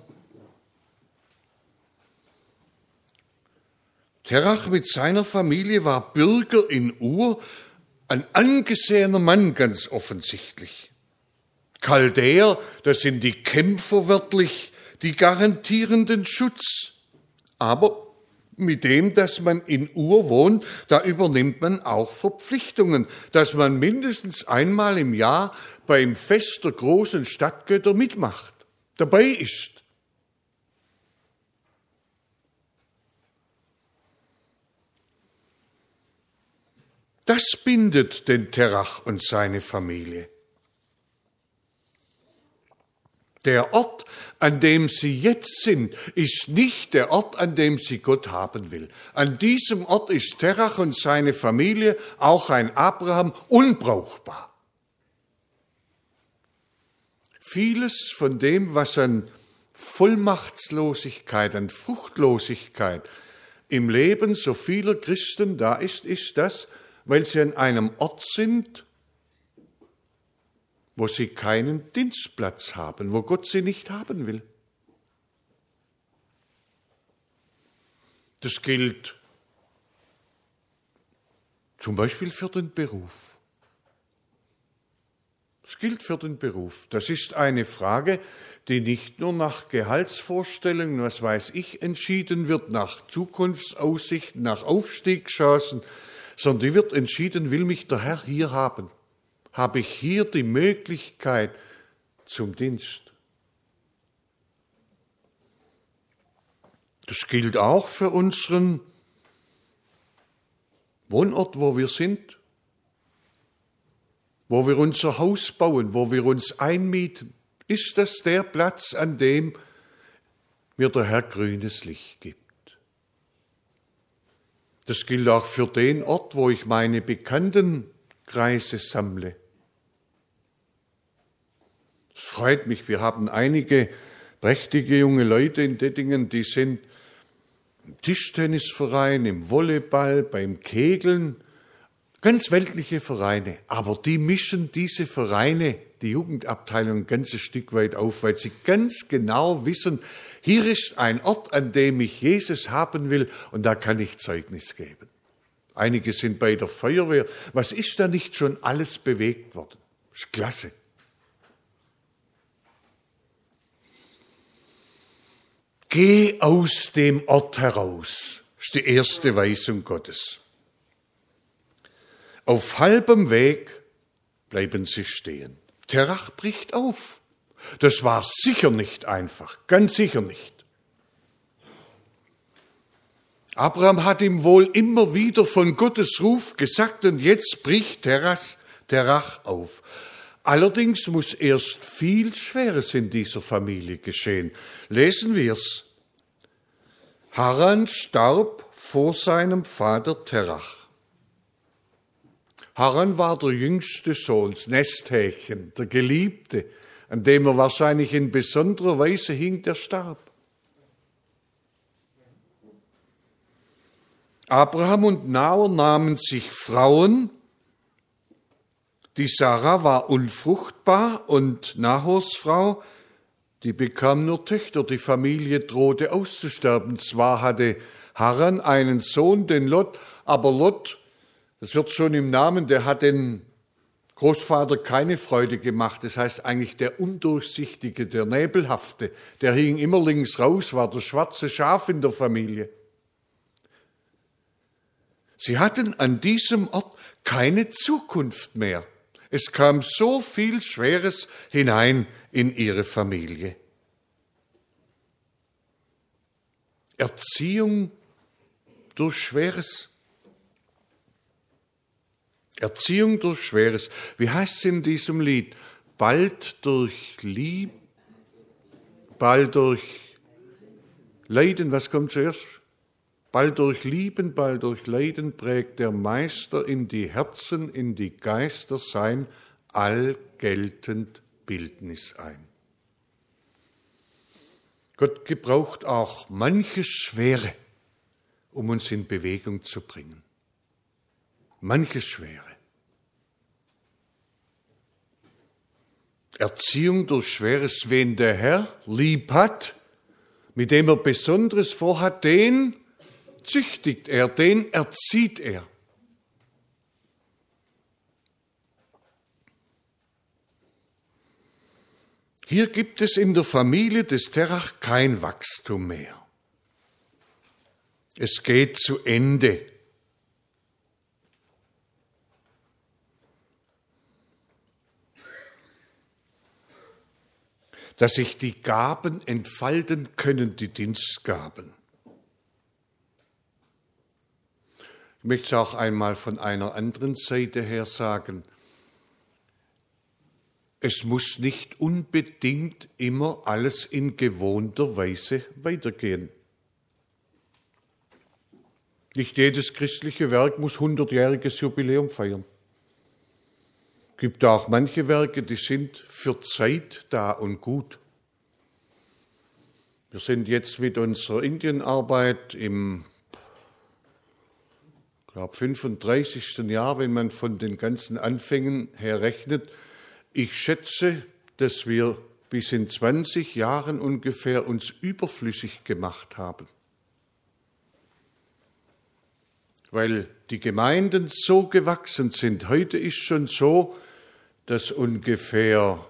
Terach mit seiner Familie war Bürger in Ur, ein angesehener Mann ganz offensichtlich. Chaldäer, das sind die Kämpfer wörtlich, die garantieren den Schutz. Aber mit dem, dass man in Ur wohnt, da übernimmt man auch Verpflichtungen, dass man mindestens einmal im Jahr beim Fest der großen Stadtgötter mitmacht, dabei ist. Das bindet den Terach und seine Familie. Der Ort, an dem sie jetzt sind, ist nicht der Ort, an dem sie Gott haben will. An diesem Ort ist Terach und seine Familie, auch ein Abraham, unbrauchbar. Vieles von dem, was an Vollmachtslosigkeit, an Fruchtlosigkeit im Leben so vieler Christen da ist das, weil sie an einem Ort sind, wo sie keinen Dienstplatz haben, wo Gott sie nicht haben will. Das gilt zum Beispiel für den Beruf. Das gilt für den Beruf. Das ist eine Frage, die nicht nur nach Gehaltsvorstellungen, was weiß ich, entschieden wird, nach Zukunftsaussichten, nach Aufstiegschancen, sondern die wird entschieden, will mich der Herr hier haben? Habe ich hier die Möglichkeit zum Dienst? Das gilt auch für unseren Wohnort, wo wir sind, wo wir unser Haus bauen, wo wir uns einmieten. Ist das der Platz, an dem mir der Herr grünes Licht gibt? Das gilt auch für den Ort, wo ich meine Bekanntenkreise sammle. Es freut mich, wir haben einige prächtige junge Leute in Dettingen, die sind im Tischtennisverein, im Volleyball, beim Kegeln, ganz weltliche Vereine. Aber die mischen diese Vereine, die Jugendabteilung, ein ganzes Stück weit auf, weil sie ganz genau wissen, hier ist ein Ort, an dem ich Jesus haben will und da kann ich Zeugnis geben. Einige sind bei der Feuerwehr. Was ist da nicht schon alles bewegt worden? Das ist klasse. Geh aus dem Ort heraus, ist die erste Weisung Gottes. Auf halbem Weg bleiben sie stehen. Terach bricht auf. Das war sicher nicht einfach, ganz sicher nicht. Abraham hat ihm wohl immer wieder von Gottes Ruf gesagt und jetzt bricht Terach auf. Allerdings muss erst viel Schweres in dieser Familie geschehen. Lesen wir's. Haran starb vor seinem Vater Terach. Haran war der jüngste Sohn, das Nesthäkchen, der Geliebte, an dem er wahrscheinlich in besonderer Weise hing, der starb. Abraham und Nahor nahmen sich Frauen. Die Sarah war unfruchtbar und Nahors Frau, die bekam nur Töchter. Die Familie drohte auszusterben. Zwar hatte Haran einen Sohn, den Lot, aber Lot, das wird schon im Namen, der hat den Großvater keine Freude gemacht. Das heißt eigentlich der Undurchsichtige, der Nebelhafte, der hing immer links raus, war das schwarze Schaf in der Familie. Sie hatten an diesem Ort keine Zukunft mehr. Es kam so viel Schweres hinein in ihre Familie. Erziehung durch Schweres. Erziehung durch Schweres. Wie heißt es in diesem Lied? Bald durch Leiden, was kommt zuerst? Bald durch Lieben, bald durch Leiden prägt der Meister in die Herzen, in die Geister sein allgeltend Bildnis ein. Gott gebraucht auch manches Schwere, um uns in Bewegung zu bringen. Manches Schwere. Erziehung durch Schweres, wen der Herr lieb hat, mit dem er Besonderes vorhat, den züchtigt er, den erzieht er. Hier gibt es in der Familie des Terach kein Wachstum mehr. Es geht zu Ende. Dass sich die Gaben entfalten können, die Dienstgaben. Ich möchte es auch einmal von einer anderen Seite her sagen. Es muss nicht unbedingt immer alles in gewohnter Weise weitergehen. Nicht jedes christliche Werk muss 100-jähriges Jubiläum feiern. Es gibt auch manche Werke, die sind für Zeit da und gut. Wir sind jetzt mit unserer Indienarbeit im, glaube 35. Jahr, wenn man von den ganzen Anfängen her rechnet. Ich schätze, dass wir bis in 20 Jahren ungefähr uns überflüssig gemacht haben. Weil die Gemeinden so gewachsen sind. Heute ist schon so, dass ungefähr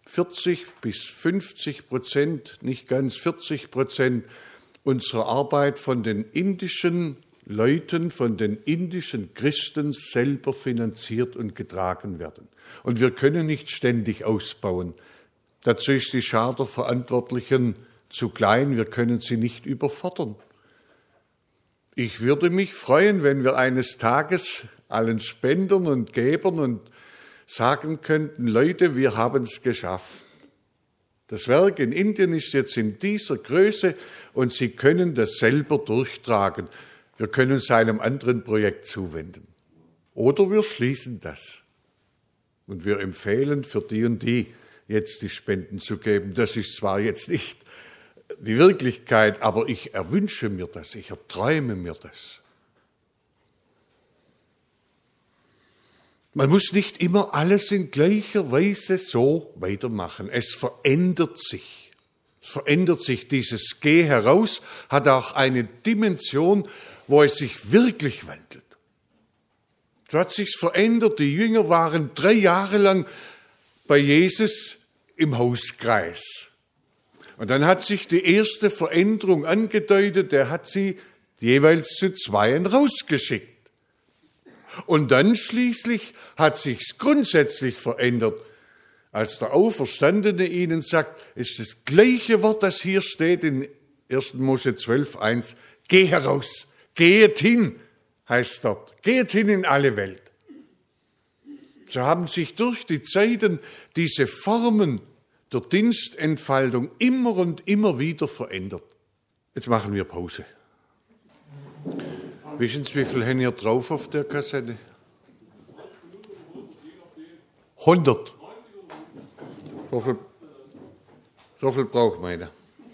40-50%, nicht ganz 40% unserer Arbeit von den indischen Leuten, von den indischen Christen selber finanziert und getragen werden. Und wir können nicht ständig ausbauen. Dazu ist die Schar der Verantwortlichen zu klein, wir können sie nicht überfordern. Ich würde mich freuen, wenn wir eines Tages allen Spendern und Gebern und sagen könnten, Leute, wir haben es geschafft. Das Werk in Indien ist jetzt in dieser Größe und Sie können das selber durchtragen. Wir können uns einem anderen Projekt zuwenden. Oder wir schließen das. Und wir empfehlen für die und die jetzt die Spenden zu geben. Das ist zwar jetzt nicht die Wirklichkeit, aber ich erwünsche mir das, ich erträume mir das. Man muss nicht immer alles in gleicher Weise so weitermachen. Es verändert sich. Es verändert sich. Dieses Geh heraus hat auch eine Dimension, wo es sich wirklich wandelt. So hat sich's verändert. Die Jünger waren 3 Jahre lang bei Jesus im Hauskreis. Und dann hat sich die erste Veränderung angedeutet. Er hat sie jeweils zu 2 rausgeschickt. Und dann schließlich hat sich's grundsätzlich verändert, als der Auferstandene ihnen sagt, ist das gleiche Wort, das hier steht in 1. Mose 12,1. Geh heraus, geht hin, heißt dort. Geht hin in alle Welt. So haben sich durch die Zeiten diese Formen der Dienstentfaltung immer und immer wieder verändert. Jetzt machen wir Pause. Wissen Sie, wie viel haben ihr drauf auf der Kassette? 100. So viel braucht man.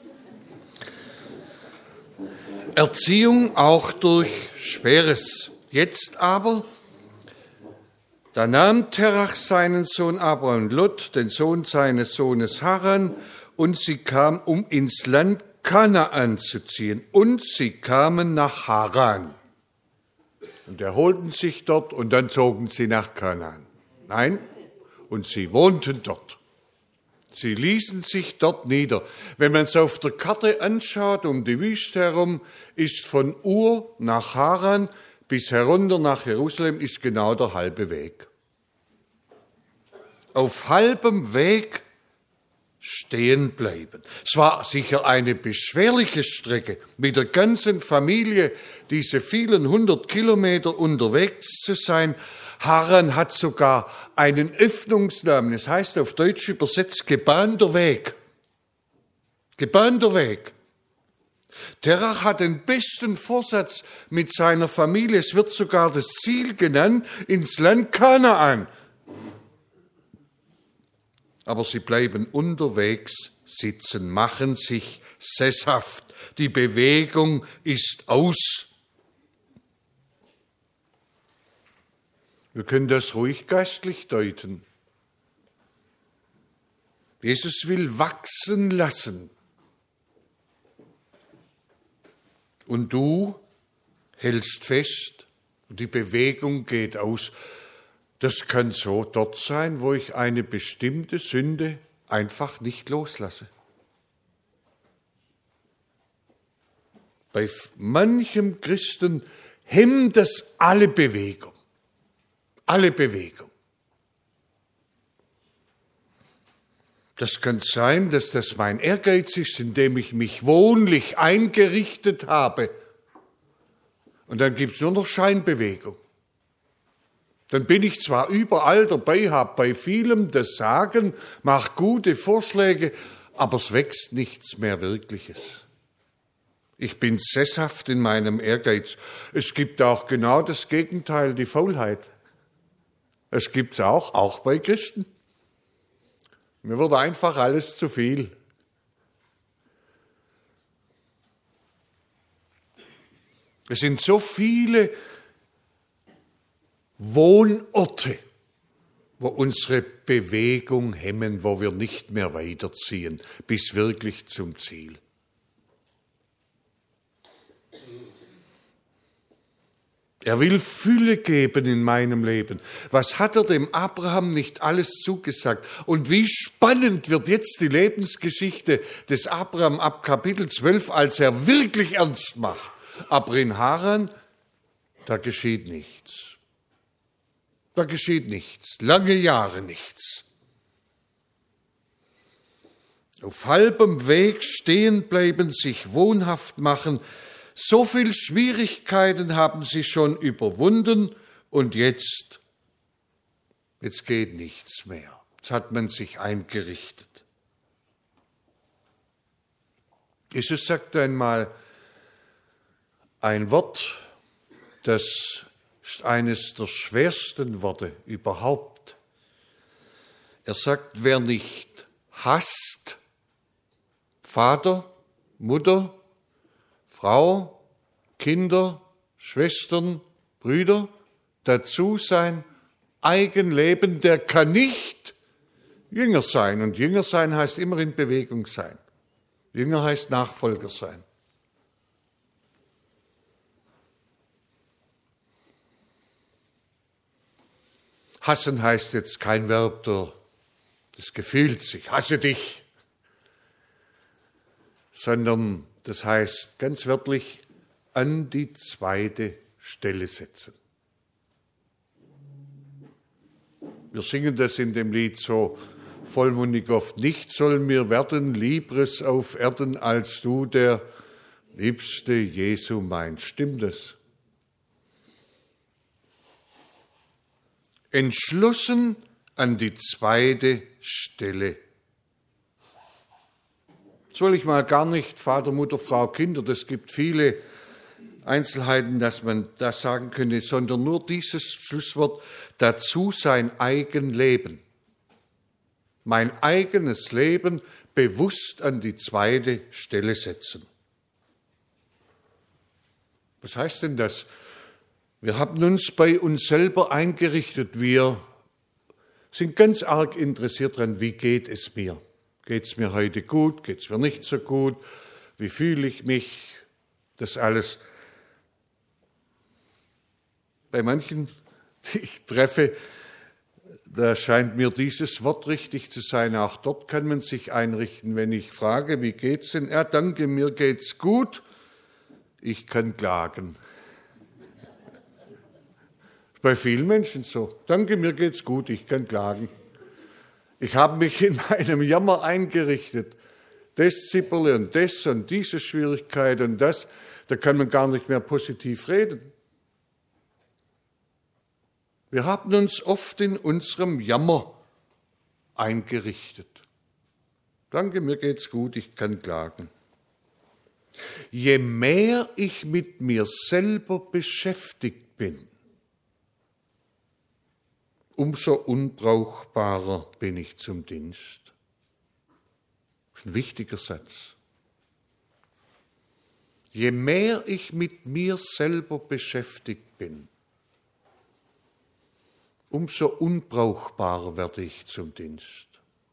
Erziehung auch durch Schweres. Jetzt aber, da nahm Terach seinen Sohn Abraham und Lot, den Sohn seines Sohnes Haran, und sie kamen, um ins Land Kanaan zu ziehen. Und sie kamen nach Haran. Und erholten sich dort und dann zogen sie nach Kanaan. Nein, und sie wohnten dort. Sie ließen sich dort nieder. Wenn man es auf der Karte anschaut, um die Wüste herum, ist von Ur nach Haran bis herunter nach Jerusalem ist genau der halbe Weg. Auf halbem Weg stehen bleiben. Es war sicher eine beschwerliche Strecke, mit der ganzen Familie diese vielen 100 Kilometer unterwegs zu sein. Haran hat sogar einen Öffnungsnamen, es heißt auf Deutsch übersetzt gebahnter Weg. Gebahnter Weg. Terach hat den besten Vorsatz mit seiner Familie, es wird sogar das Ziel genannt, ins Land Kanaan. Aber sie bleiben unterwegs sitzen, machen sich sesshaft. Die Bewegung ist aus. Wir können das ruhig geistlich deuten. Jesus will wachsen lassen. Und du hältst fest und die Bewegung geht aus. Das kann so dort sein, wo ich eine bestimmte Sünde einfach nicht loslasse. Bei manchem Christen hemmt das alle Bewegung. Alle Bewegung. Das kann sein, dass das mein Ehrgeiz ist, indem ich mich wohnlich eingerichtet habe. Und dann gibt's nur noch Scheinbewegung. Dann bin ich zwar überall dabei, habe bei vielem das Sagen, mache gute Vorschläge, aber es wächst nichts mehr Wirkliches. Ich bin sesshaft in meinem Ehrgeiz. Es gibt auch genau das Gegenteil, die Faulheit. Es gibt's auch bei Christen. Mir wird einfach alles zu viel. Es sind so viele Wohnorte, wo unsere Bewegung hemmen, wo wir nicht mehr weiterziehen, bis wirklich zum Ziel. Er will Fülle geben in meinem Leben. Was hat er dem Abraham nicht alles zugesagt? Und wie spannend wird jetzt die Lebensgeschichte des Abraham ab Kapitel 12, als er wirklich ernst macht. Aber in Haran, da geschieht nichts. Da geschieht nichts. Lange Jahre nichts. Auf halbem Weg stehen bleiben, sich wohnhaft machen. So viel Schwierigkeiten haben sie schon überwunden und jetzt geht nichts mehr. Jetzt hat man sich eingerichtet. Jesus sagte einmal ein Wort, das ist eines der schwersten Worte überhaupt. Er sagt, wer nicht hasst, Vater, Mutter, Frau, Kinder, Schwestern, Brüder, dazu sein Eigenleben, der kann nicht Jünger sein. Und Jünger sein heißt immer in Bewegung sein. Jünger heißt Nachfolger sein. Hassen heißt jetzt kein Verb des Gefühls, ich hasse dich, sondern das heißt ganz wörtlich an die zweite Stelle setzen. Wir singen das in dem Lied so vollmundig oft. Nicht soll mir werden Liebres auf Erden als du, der Liebste Jesu mein. Stimmt das? Entschlossen an die zweite Stelle. Jetzt will ich mal gar nicht Vater, Mutter, Frau, Kinder, das gibt viele Einzelheiten, dass man das sagen könnte, sondern nur dieses Schlusswort, dazu sein Eigenleben. Mein eigenes Leben bewusst an die zweite Stelle setzen. Was heißt denn das? Wir haben uns bei uns selber eingerichtet. Wir sind ganz arg interessiert daran, wie geht es mir? Geht es mir heute gut? Geht es mir nicht so gut? Wie fühle ich mich? Das alles. Bei manchen, die ich treffe, da scheint mir dieses Wort richtig zu sein. Auch dort kann man sich einrichten, wenn ich frage, wie geht's denn? Ja, danke, mir geht's gut. Ich kann klagen. Bei vielen Menschen so. Danke, mir geht's gut, ich kann klagen. Ich habe mich in meinem Jammer eingerichtet. Das Zipperle und das und diese Schwierigkeit und das, da kann man gar nicht mehr positiv reden. Wir haben uns oft in unserem Jammer eingerichtet. Danke, mir geht's gut, ich kann klagen. Je mehr ich mit mir selber beschäftigt bin, umso unbrauchbarer bin ich zum Dienst. Das ist ein wichtiger Satz. Je mehr ich mit mir selber beschäftigt bin, umso unbrauchbarer werde ich zum Dienst.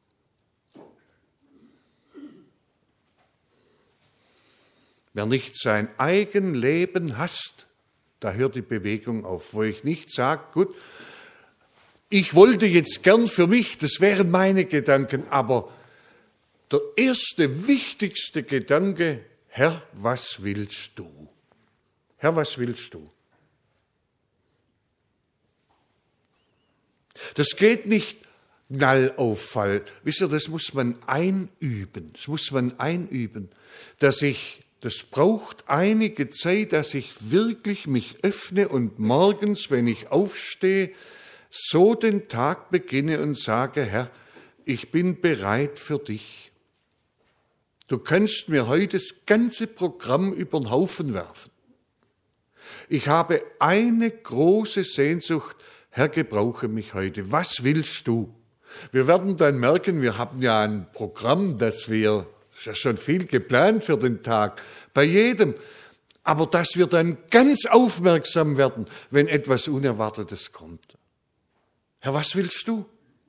Wer nicht sein Eigenleben hasst, da hört die Bewegung auf, wo ich nicht sage, gut, ich wollte jetzt gern für mich, das wären meine Gedanken, aber der erste, wichtigste Gedanke, Herr, was willst du? Herr, was willst du? Das geht nicht Knall auf Fall. Wisst ihr, das muss man einüben. Das braucht einige Zeit, dass ich wirklich mich öffne und morgens, wenn ich aufstehe, so den Tag beginne und sage, Herr, ich bin bereit für dich. Du kannst mir heute das ganze Programm über den Haufen werfen. Ich habe eine große Sehnsucht, Herr, gebrauche mich heute. Was willst du? Wir werden dann merken, wir haben ja ein Programm, das wir schon viel geplant für den Tag. Bei jedem. aber dass wir dann ganz aufmerksam werden, wenn etwas Unerwartetes kommt. Herr, was willst du?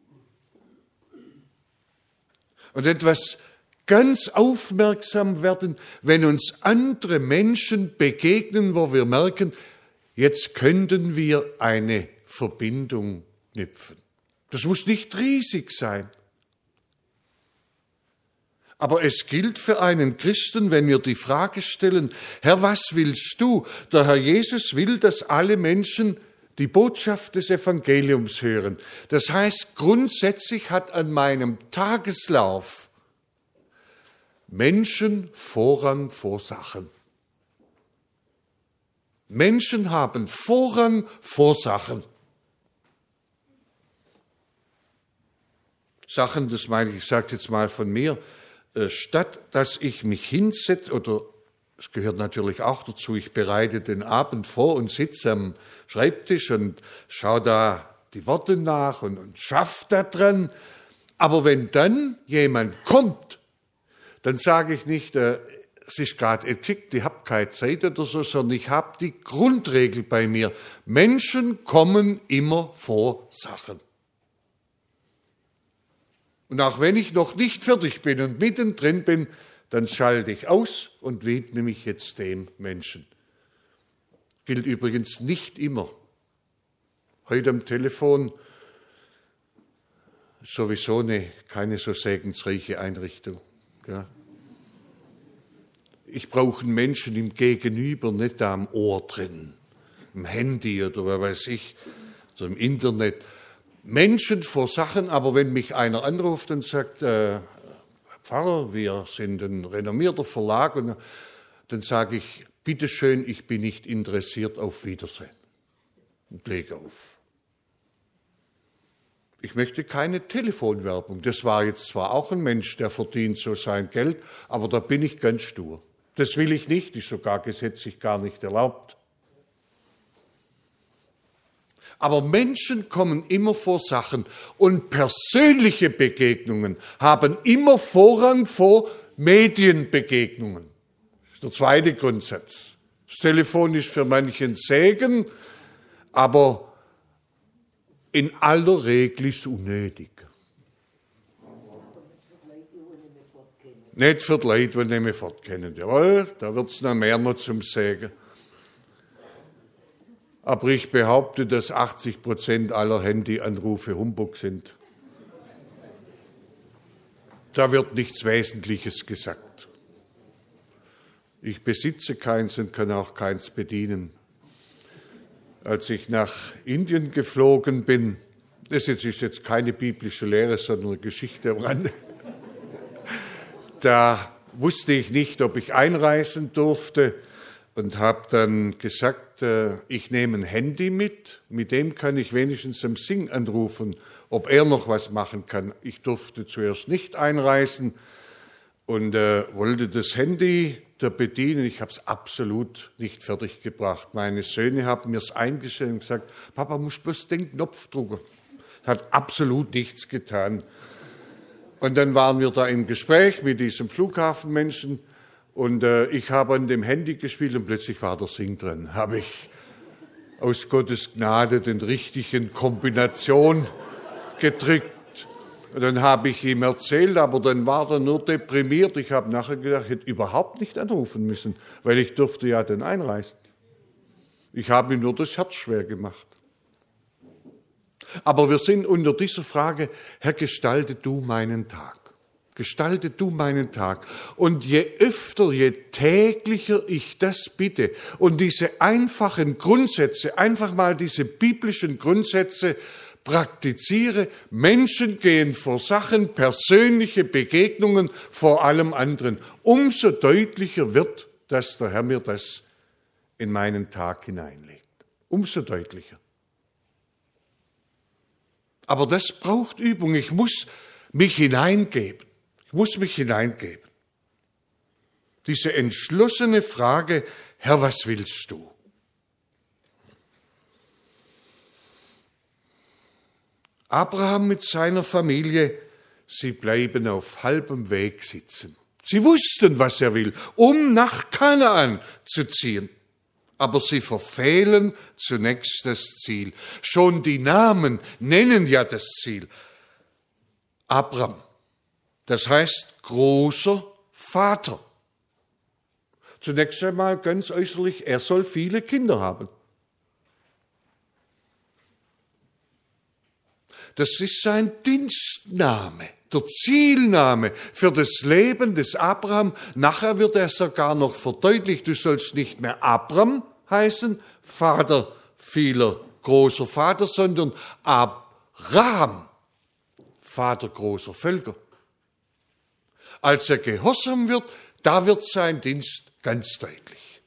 Und etwas ganz aufmerksam werden, wenn uns andere Menschen begegnen, wo wir merken, jetzt könnten wir eine Verbindung knüpfen. Das muss nicht riesig sein. Aber es gilt für einen Christen, wenn wir die Frage stellen, Herr, was willst du? Der Herr Jesus will, dass alle Menschen die Botschaft des Evangeliums hören. Das heißt, grundsätzlich hat an meinem Tageslauf Menschen Vorrang vor Sachen. Menschen haben Vorrang vor Sachen. Sachen, das meine ich sage jetzt mal von mir, statt dass ich mich hinsetze, oder es gehört natürlich auch dazu, ich bereite den Abend vor und sitze am Schreibtisch und schaue da die Worte nach und schaffe da dran. Aber wenn dann jemand kommt, dann sage ich nicht, es ist gerade geschickt, ich habe keine Zeit oder so, sondern ich habe die Grundregel bei mir. Menschen kommen immer vor Sachen. Und auch wenn ich noch nicht fertig bin und mittendrin bin, dann schalte ich aus und widme mich jetzt dem Menschen. Gilt übrigens nicht immer. Heute am Telefon sowieso keine so segensreiche Einrichtung. Ja. Ich brauche einen Menschen im Gegenüber, nicht da am Ohr drin, im Handy oder was weiß ich, so im Internet. Menschen vor Sachen, aber wenn mich einer anruft und sagt, Pfarrer, wir sind ein renommierter Verlag, und dann sage ich, bitteschön, ich bin nicht interessiert, auf Wiedersehen. Und lege auf. Ich möchte keine Telefonwerbung. Das war jetzt zwar auch ein Mensch, der verdient so sein Geld, aber da bin ich ganz stur. Das will ich nicht, ist sogar gesetzlich gar nicht erlaubt. Aber Menschen kommen immer vor Sachen und persönliche Begegnungen haben immer Vorrang vor Medienbegegnungen. Das ist der zweite Grundsatz. Das Telefon ist für manchen Segen, aber in aller Regel ist es unnötig. Nicht für die Leute, die nicht mehr fortkennen. Jawohl, da wird es noch mehr noch zum Segen. Aber ich behaupte, dass 80% aller Handyanrufe Humbug sind. Da wird nichts Wesentliches gesagt. Ich besitze keins und kann auch keins bedienen. Als ich nach Indien geflogen bin, das ist jetzt keine biblische Lehre, sondern eine Geschichte am Rande, da wusste ich nicht, ob ich einreisen durfte und habe dann gesagt, ich nehme ein Handy mit dem kann ich wenigstens am Singh anrufen, ob er noch was machen kann. Ich durfte zuerst nicht einreisen und wollte das Handy da bedienen. Ich habe es absolut nicht fertiggebracht. Meine Söhne haben mir es eingestellt und gesagt, Papa, musst bloß den Knopf drücken. Hat absolut nichts getan. Und dann waren wir da im Gespräch mit diesem Flughafenmenschen und ich habe an dem Handy gespielt und plötzlich war der Singh drin. Habe ich aus Gottes Gnade den richtigen Kombination gedrückt. Und dann habe ich ihm erzählt, aber dann war er nur deprimiert. Ich habe nachher gedacht, ich hätte überhaupt nicht anrufen müssen, weil ich durfte ja dann einreisen. Ich habe ihm nur das Herz schwer gemacht. Aber wir sind unter dieser Frage, Herr, gestalte du meinen Tag. Gestalte du meinen Tag. Und je öfter, je täglicher ich das bitte und diese einfachen Grundsätze, einfach mal diese biblischen Grundsätze praktiziere, Menschen gehen vor Sachen, persönliche Begegnungen vor allem anderen. Umso deutlicher wird, dass der Herr mir das in meinen Tag hineinlegt. Umso deutlicher. Aber das braucht Übung. Ich muss mich hineingeben. Diese entschlossene Frage, Herr, was willst du? Abraham mit seiner Familie, sie bleiben auf halbem Weg sitzen. Sie wussten, was er will, um nach Kanaan zu ziehen. Aber sie verfehlen zunächst das Ziel. Schon die Namen nennen ja das Ziel. Abram, das heißt großer Vater. Zunächst einmal ganz äußerlich, er soll viele Kinder haben. Das ist sein Dienstname, der Zielname für das Leben des Abraham. Nachher wird er sogar noch verdeutlicht, du sollst nicht mehr Abram heißen, Vater vieler großer Vater, sondern Abraham, Vater großer Völker. Als er gehorsam wird, da wird sein Dienst ganz deutlich.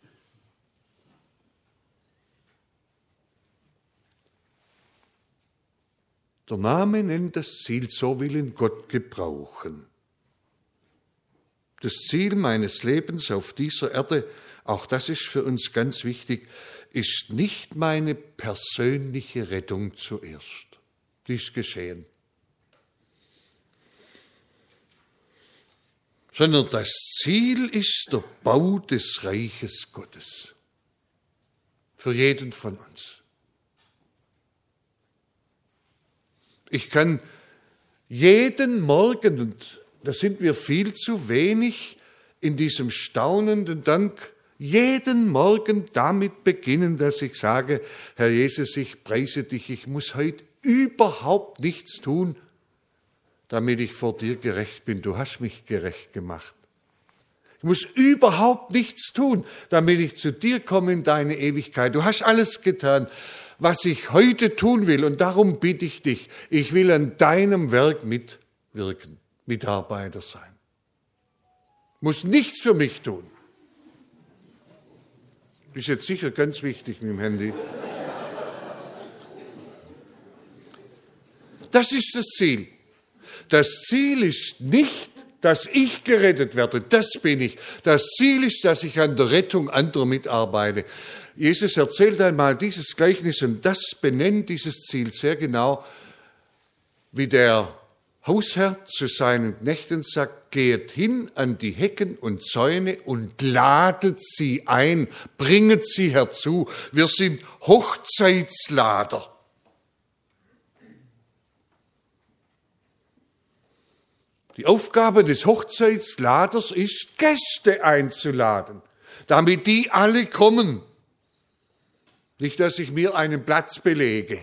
Der Name nennt das Ziel, so will ihn Gott gebrauchen. Das Ziel meines Lebens auf dieser Erde, auch das ist für uns ganz wichtig, ist nicht meine persönliche Rettung zuerst. Die ist geschehen. Sondern das Ziel ist der Bau des Reiches Gottes. Für jeden von uns. Ich kann jeden Morgen, und da sind wir viel zu wenig in diesem staunenden Dank, jeden Morgen damit beginnen, dass ich sage, Herr Jesus, ich preise dich, ich muss heute überhaupt nichts tun, damit ich vor dir gerecht bin. Du hast mich gerecht gemacht. Ich muss überhaupt nichts tun, damit ich zu dir komme in deine Ewigkeit. Du hast alles getan, was ich heute tun will. Und darum bitte ich dich, ich will an deinem Werk mitwirken, Mitarbeiter sein. Muss nichts für mich tun. Ist jetzt sicher ganz wichtig mit dem Handy. Das ist das Ziel. Das Ziel ist nicht, dass ich gerettet werde, das bin ich. Das Ziel ist, dass ich an der Rettung anderer mitarbeite. Jesus erzählt einmal dieses Gleichnis und das benennt dieses Ziel sehr genau, wie der Hausherr zu seinen Knechten sagt, geht hin an die Hecken und Zäune und ladet sie ein, bringet sie herzu. Wir sind Hochzeitslader. Die Aufgabe des Hochzeitsladers ist, Gäste einzuladen, damit die alle kommen. Nicht, dass ich mir einen Platz belege,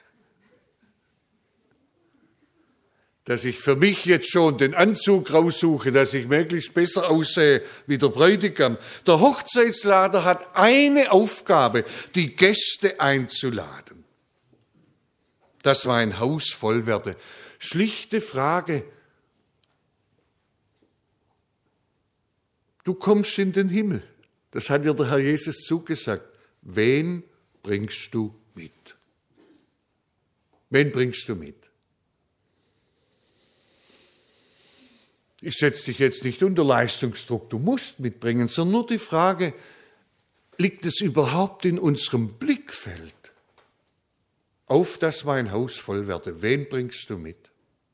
dass ich für mich jetzt schon den Anzug raussuche, dass ich möglichst besser aussehe wie der Bräutigam. Der Hochzeitslader hat eine Aufgabe, die Gäste einzuladen, dass mein Haus voll werde. Schlichte Frage. Du kommst in den Himmel. Das hat dir der Herr Jesus zugesagt. Wen bringst du mit? Wen bringst du mit? Ich setze dich jetzt nicht unter Leistungsdruck, du musst mitbringen, sondern nur die Frage, liegt es überhaupt in unserem Blickfeld, auf dass mein Haus voll werde? Wen bringst du mit?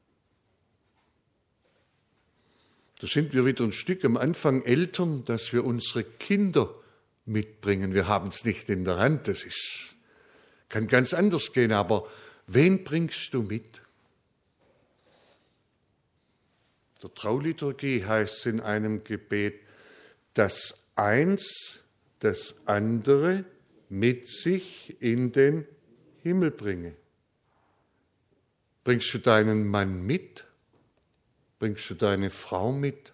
Da sind wir wieder ein Stück am Anfang Eltern, dass wir unsere Kinder mitbringen. Wir haben es nicht in der Hand, kann ganz anders gehen, aber wen bringst du mit? Der Trauliturgie heißt es in einem Gebet, dass eins das andere mit sich in den Himmel bringe. Bringst du deinen Mann mit? Bringst du deine Frau mit?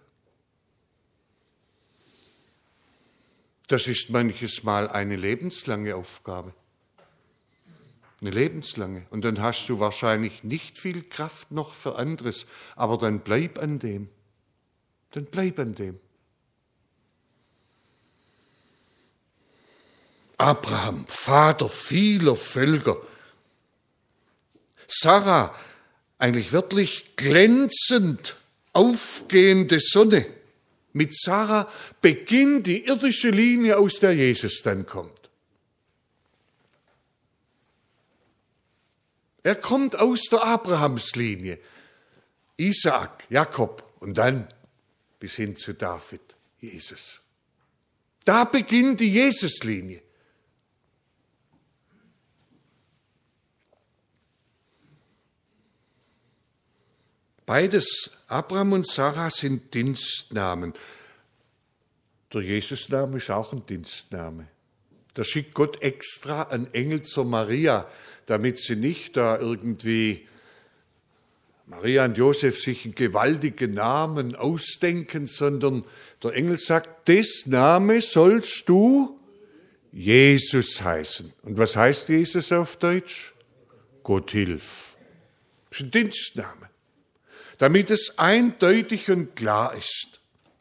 Das ist manches Mal eine lebenslange Aufgabe. Eine lebenslange. Und dann hast du wahrscheinlich nicht viel Kraft noch für anderes. Aber dann bleib an dem. Dann bleib an dem. Abraham, Vater vieler Völker. Sarah, eigentlich wirklich glänzend aufgehende Sonne. Mit Sarah beginnt die irdische Linie, aus der Jesus dann kommt. Er kommt aus der Abrahamslinie. Isaak, Jakob und dann bis hin zu David, Jesus. Da beginnt die Jesuslinie. Beides, Abraham und Sarah, sind Dienstnamen. Der Jesusname ist auch ein Dienstname. Da schickt Gott extra einen Engel zur Maria, damit sie nicht da irgendwie, Maria und Josef, sich einen gewaltigen Namen ausdenken, sondern der Engel sagt, des Name sollst du Jesus heißen. Und was heißt Jesus auf Deutsch? Gott hilf. Das ist ein Dienstname. Damit es eindeutig und klar ist.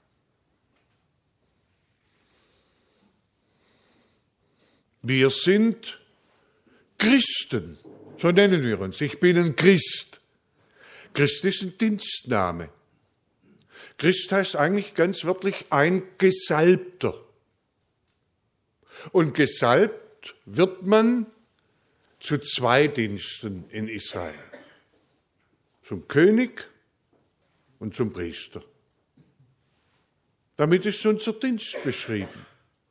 Wir sind Christen, so nennen wir uns. Ich bin ein Christ. Christ ist ein Dienstname. Christ heißt eigentlich ganz wörtlich ein Gesalbter. Und gesalbt wird man zu 2 Diensten in Israel. Zum König und zum Priester. Damit ist unser Dienst beschrieben.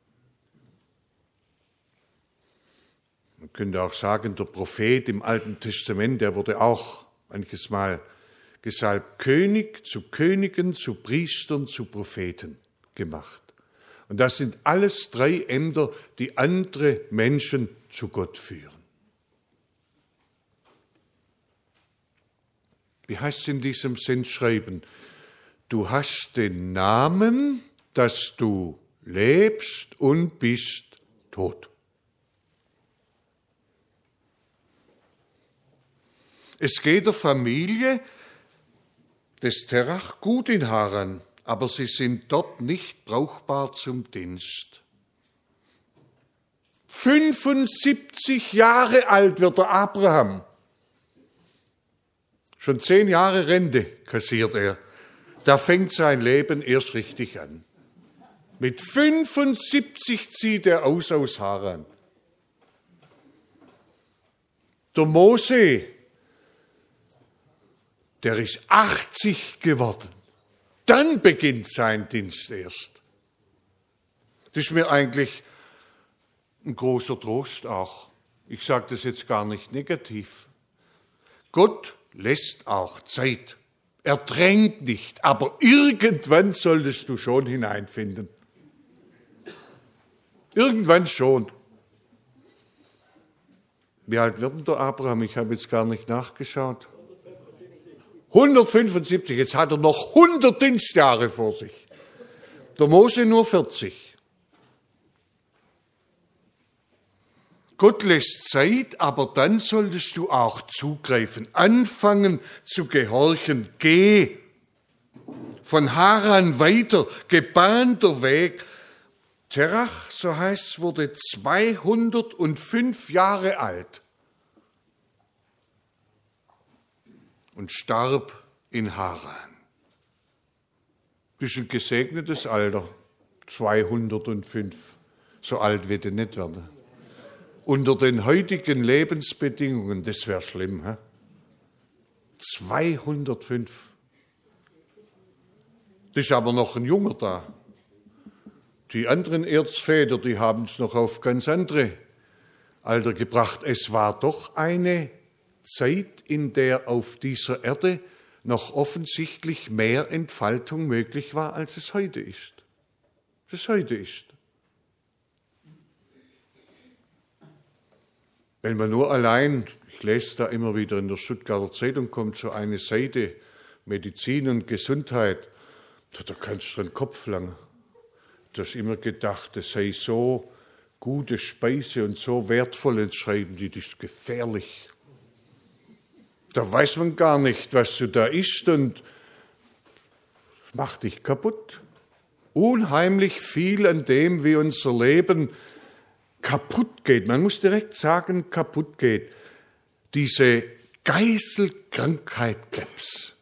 Man könnte auch sagen, der Prophet im Alten Testament, der wurde auch manches Mal gesalbt, König, zu Königen, zu Priestern, zu Propheten gemacht. Und das sind alles 3 Ämter, die andere Menschen zu Gott führen. Wie heißt es in diesem Sendschreiben? Du hast den Namen, dass du lebst und bist tot. Es geht der Familie des Terach gut in Haran, aber sie sind dort nicht brauchbar zum Dienst. 75 Jahre alt wird der Abraham. Schon 10 Jahre Rente kassiert er. Da fängt sein Leben erst richtig an. Mit 75 zieht er aus Haran. Der Mose, der ist 80 geworden. Dann beginnt sein Dienst erst. Das ist mir eigentlich ein großer Trost auch. Ich sage das jetzt gar nicht negativ. Gott lässt auch Zeit. Er drängt nicht, aber irgendwann solltest du schon hineinfinden. Irgendwann schon. Wie alt wird denn der Abraham? Ich habe jetzt gar nicht nachgeschaut. 175, jetzt hat er noch 100 Dienstjahre vor sich. Der Mose nur 40. Gott lässt Zeit, aber dann solltest du auch zugreifen, anfangen zu gehorchen. Geh von Haran weiter, gebahnter Weg. Terach, so heißt es, wurde 205 Jahre alt und starb in Haran. Das ist ein gesegnetes Alter, 205. So alt wird er nicht werden. Unter den heutigen Lebensbedingungen, das wäre schlimm. 205. Das ist aber noch ein Junger da. Die anderen Erzväter, die haben es noch auf ganz andere Alter gebracht. Es war doch eine Zeit, in der auf dieser Erde noch offensichtlich mehr Entfaltung möglich war, als es heute ist. Als es heute ist. Wenn man nur allein, ich lese da immer wieder in der Stuttgarter Zeitung, kommt so eine Seite, Medizin und Gesundheit, da kannst du den Kopf langen. Du hast immer gedacht, das sei so gute Speise und so wertvoll, und schreiben die, das ist gefährlich. Da weiß man gar nicht, was du da isst, und macht dich kaputt. Unheimlich viel an dem, wie unser Leben kaputt geht. Man muss direkt sagen, kaputt geht. Diese Geißelkrankheit Krebs.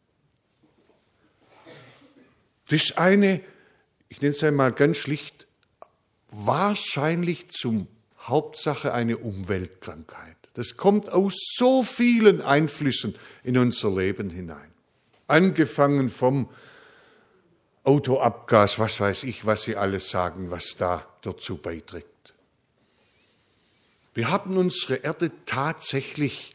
Das ist eine, ich nenne es einmal ganz schlicht, wahrscheinlich zum Hauptsache eine Umweltkrankheit. Das kommt aus so vielen Einflüssen in unser Leben hinein. Angefangen vom Autoabgas, was weiß ich, was sie alles sagen, was da dazu beiträgt. Wir haben unsere Erde tatsächlich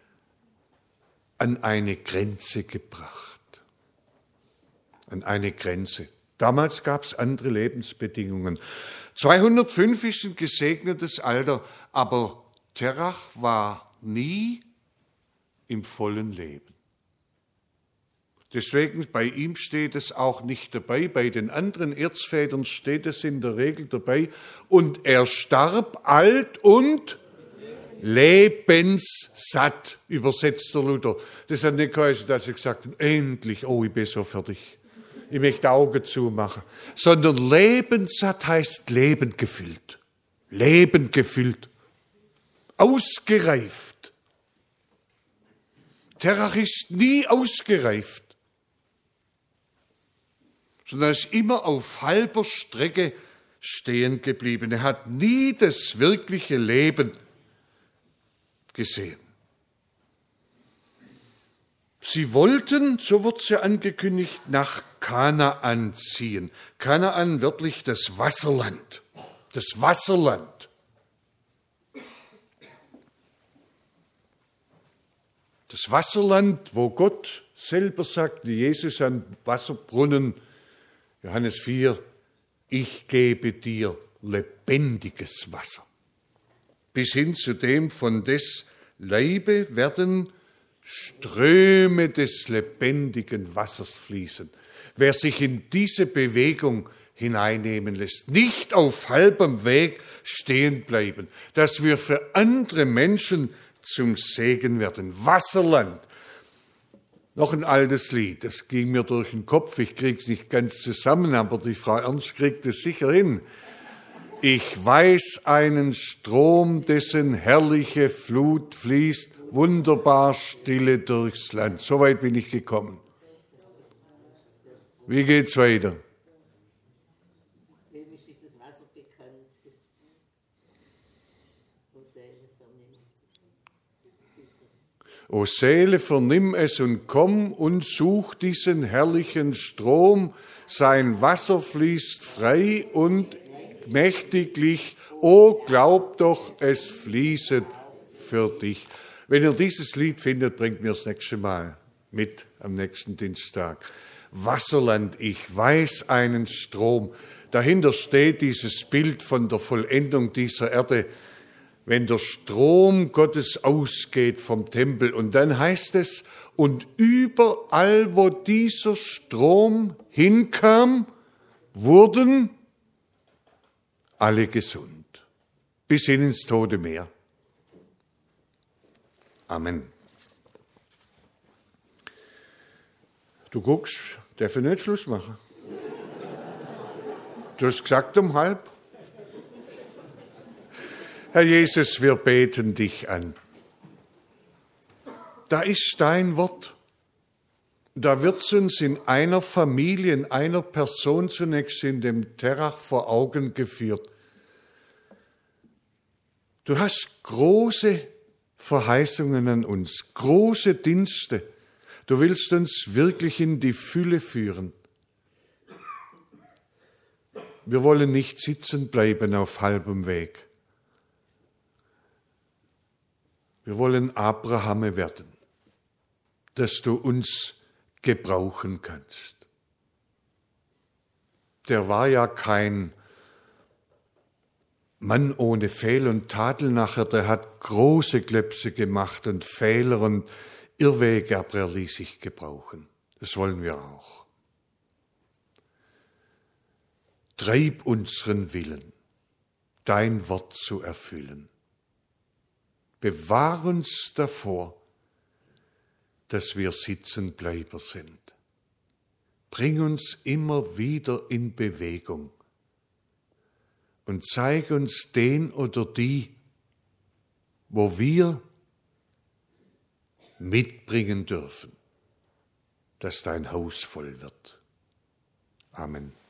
an eine Grenze gebracht. An eine Grenze. Damals gab es andere Lebensbedingungen. 205 ist ein gesegnetes Alter, aber Terach war nie im vollen Leben. Deswegen bei ihm steht es auch nicht dabei, bei den anderen Erzvätern steht es in der Regel dabei. Und er starb alt und lebenssatt, übersetzt der Luther. Das hat nicht geheißen, dass er gesagt hat, endlich, ich bin so fertig. Ich möchte Augen zumachen. Sondern lebenssatt heißt Leben gefüllt. Leben gefüllt. Ausgereift. Terach ist nie ausgereift, sondern ist immer auf halber Strecke stehen geblieben. Er hat nie das wirkliche Leben gesehen. Sie wollten, so wird es ja angekündigt, nach Kanaan ziehen. Kanaan, wörtlich das Wasserland. Das Wasserland. Das Wasserland, wo Gott selber sagt, Jesus am Wasserbrunnen, Johannes 4, ich gebe dir lebendiges Wasser. Bis hin zu dem, von des Leibe werden Ströme des lebendigen Wassers fließen. Wer sich in diese Bewegung hineinnehmen lässt, nicht auf halbem Weg stehen bleiben, dass wir für andere Menschen zum Segen werden. Wasserland. Noch ein altes Lied, das ging mir durch den Kopf, ich krieg's nicht ganz zusammen, aber die Frau Ernst kriegt es sicher hin. Ich weiß einen Strom, dessen herrliche Flut fließt, wunderbar stille durchs Land. So weit bin ich gekommen. Wie geht's weiter? O Seele, vernimm es und komm und such diesen herrlichen Strom. Sein Wasser fließt frei und mächtiglich. O, glaub doch, es fließet für dich. Wenn ihr dieses Lied findet, bringt mir das nächste Mal mit am nächsten Dienstag. Wasserland, ich weiß einen Strom. Dahinter steht dieses Bild von der Vollendung dieser Erde, wenn der Strom Gottes ausgeht vom Tempel. Und dann heißt es, und überall, wo dieser Strom hinkam, wurden alle gesund, bis hin ins Tote Meer. Amen. Du guckst, darf ich nicht Schluss machen? Du hast gesagt 1:30. Herr Jesus, wir beten dich an. Da ist dein Wort. Da wird es uns in einer Familie, in einer Person zunächst in dem Terach vor Augen geführt. Du hast große Verheißungen an uns, große Dienste. Du willst uns wirklich in die Fülle führen. Wir wollen nicht sitzen bleiben auf halbem Weg. Wir wollen Abrahame werden, dass du uns gebrauchen kannst. Der war ja kein Mann ohne Fehl und Tadel nachher, der hat große Klepse gemacht und Fehler und Irrwege, aber er ließ sich gebrauchen. Das wollen wir auch. Treib unseren Willen, dein Wort zu erfüllen. Bewahr uns davor, dass wir Sitzenbleiber sind. Bring uns immer wieder in Bewegung und zeig uns den oder die, wo wir mitbringen dürfen, dass dein Haus voll wird. Amen.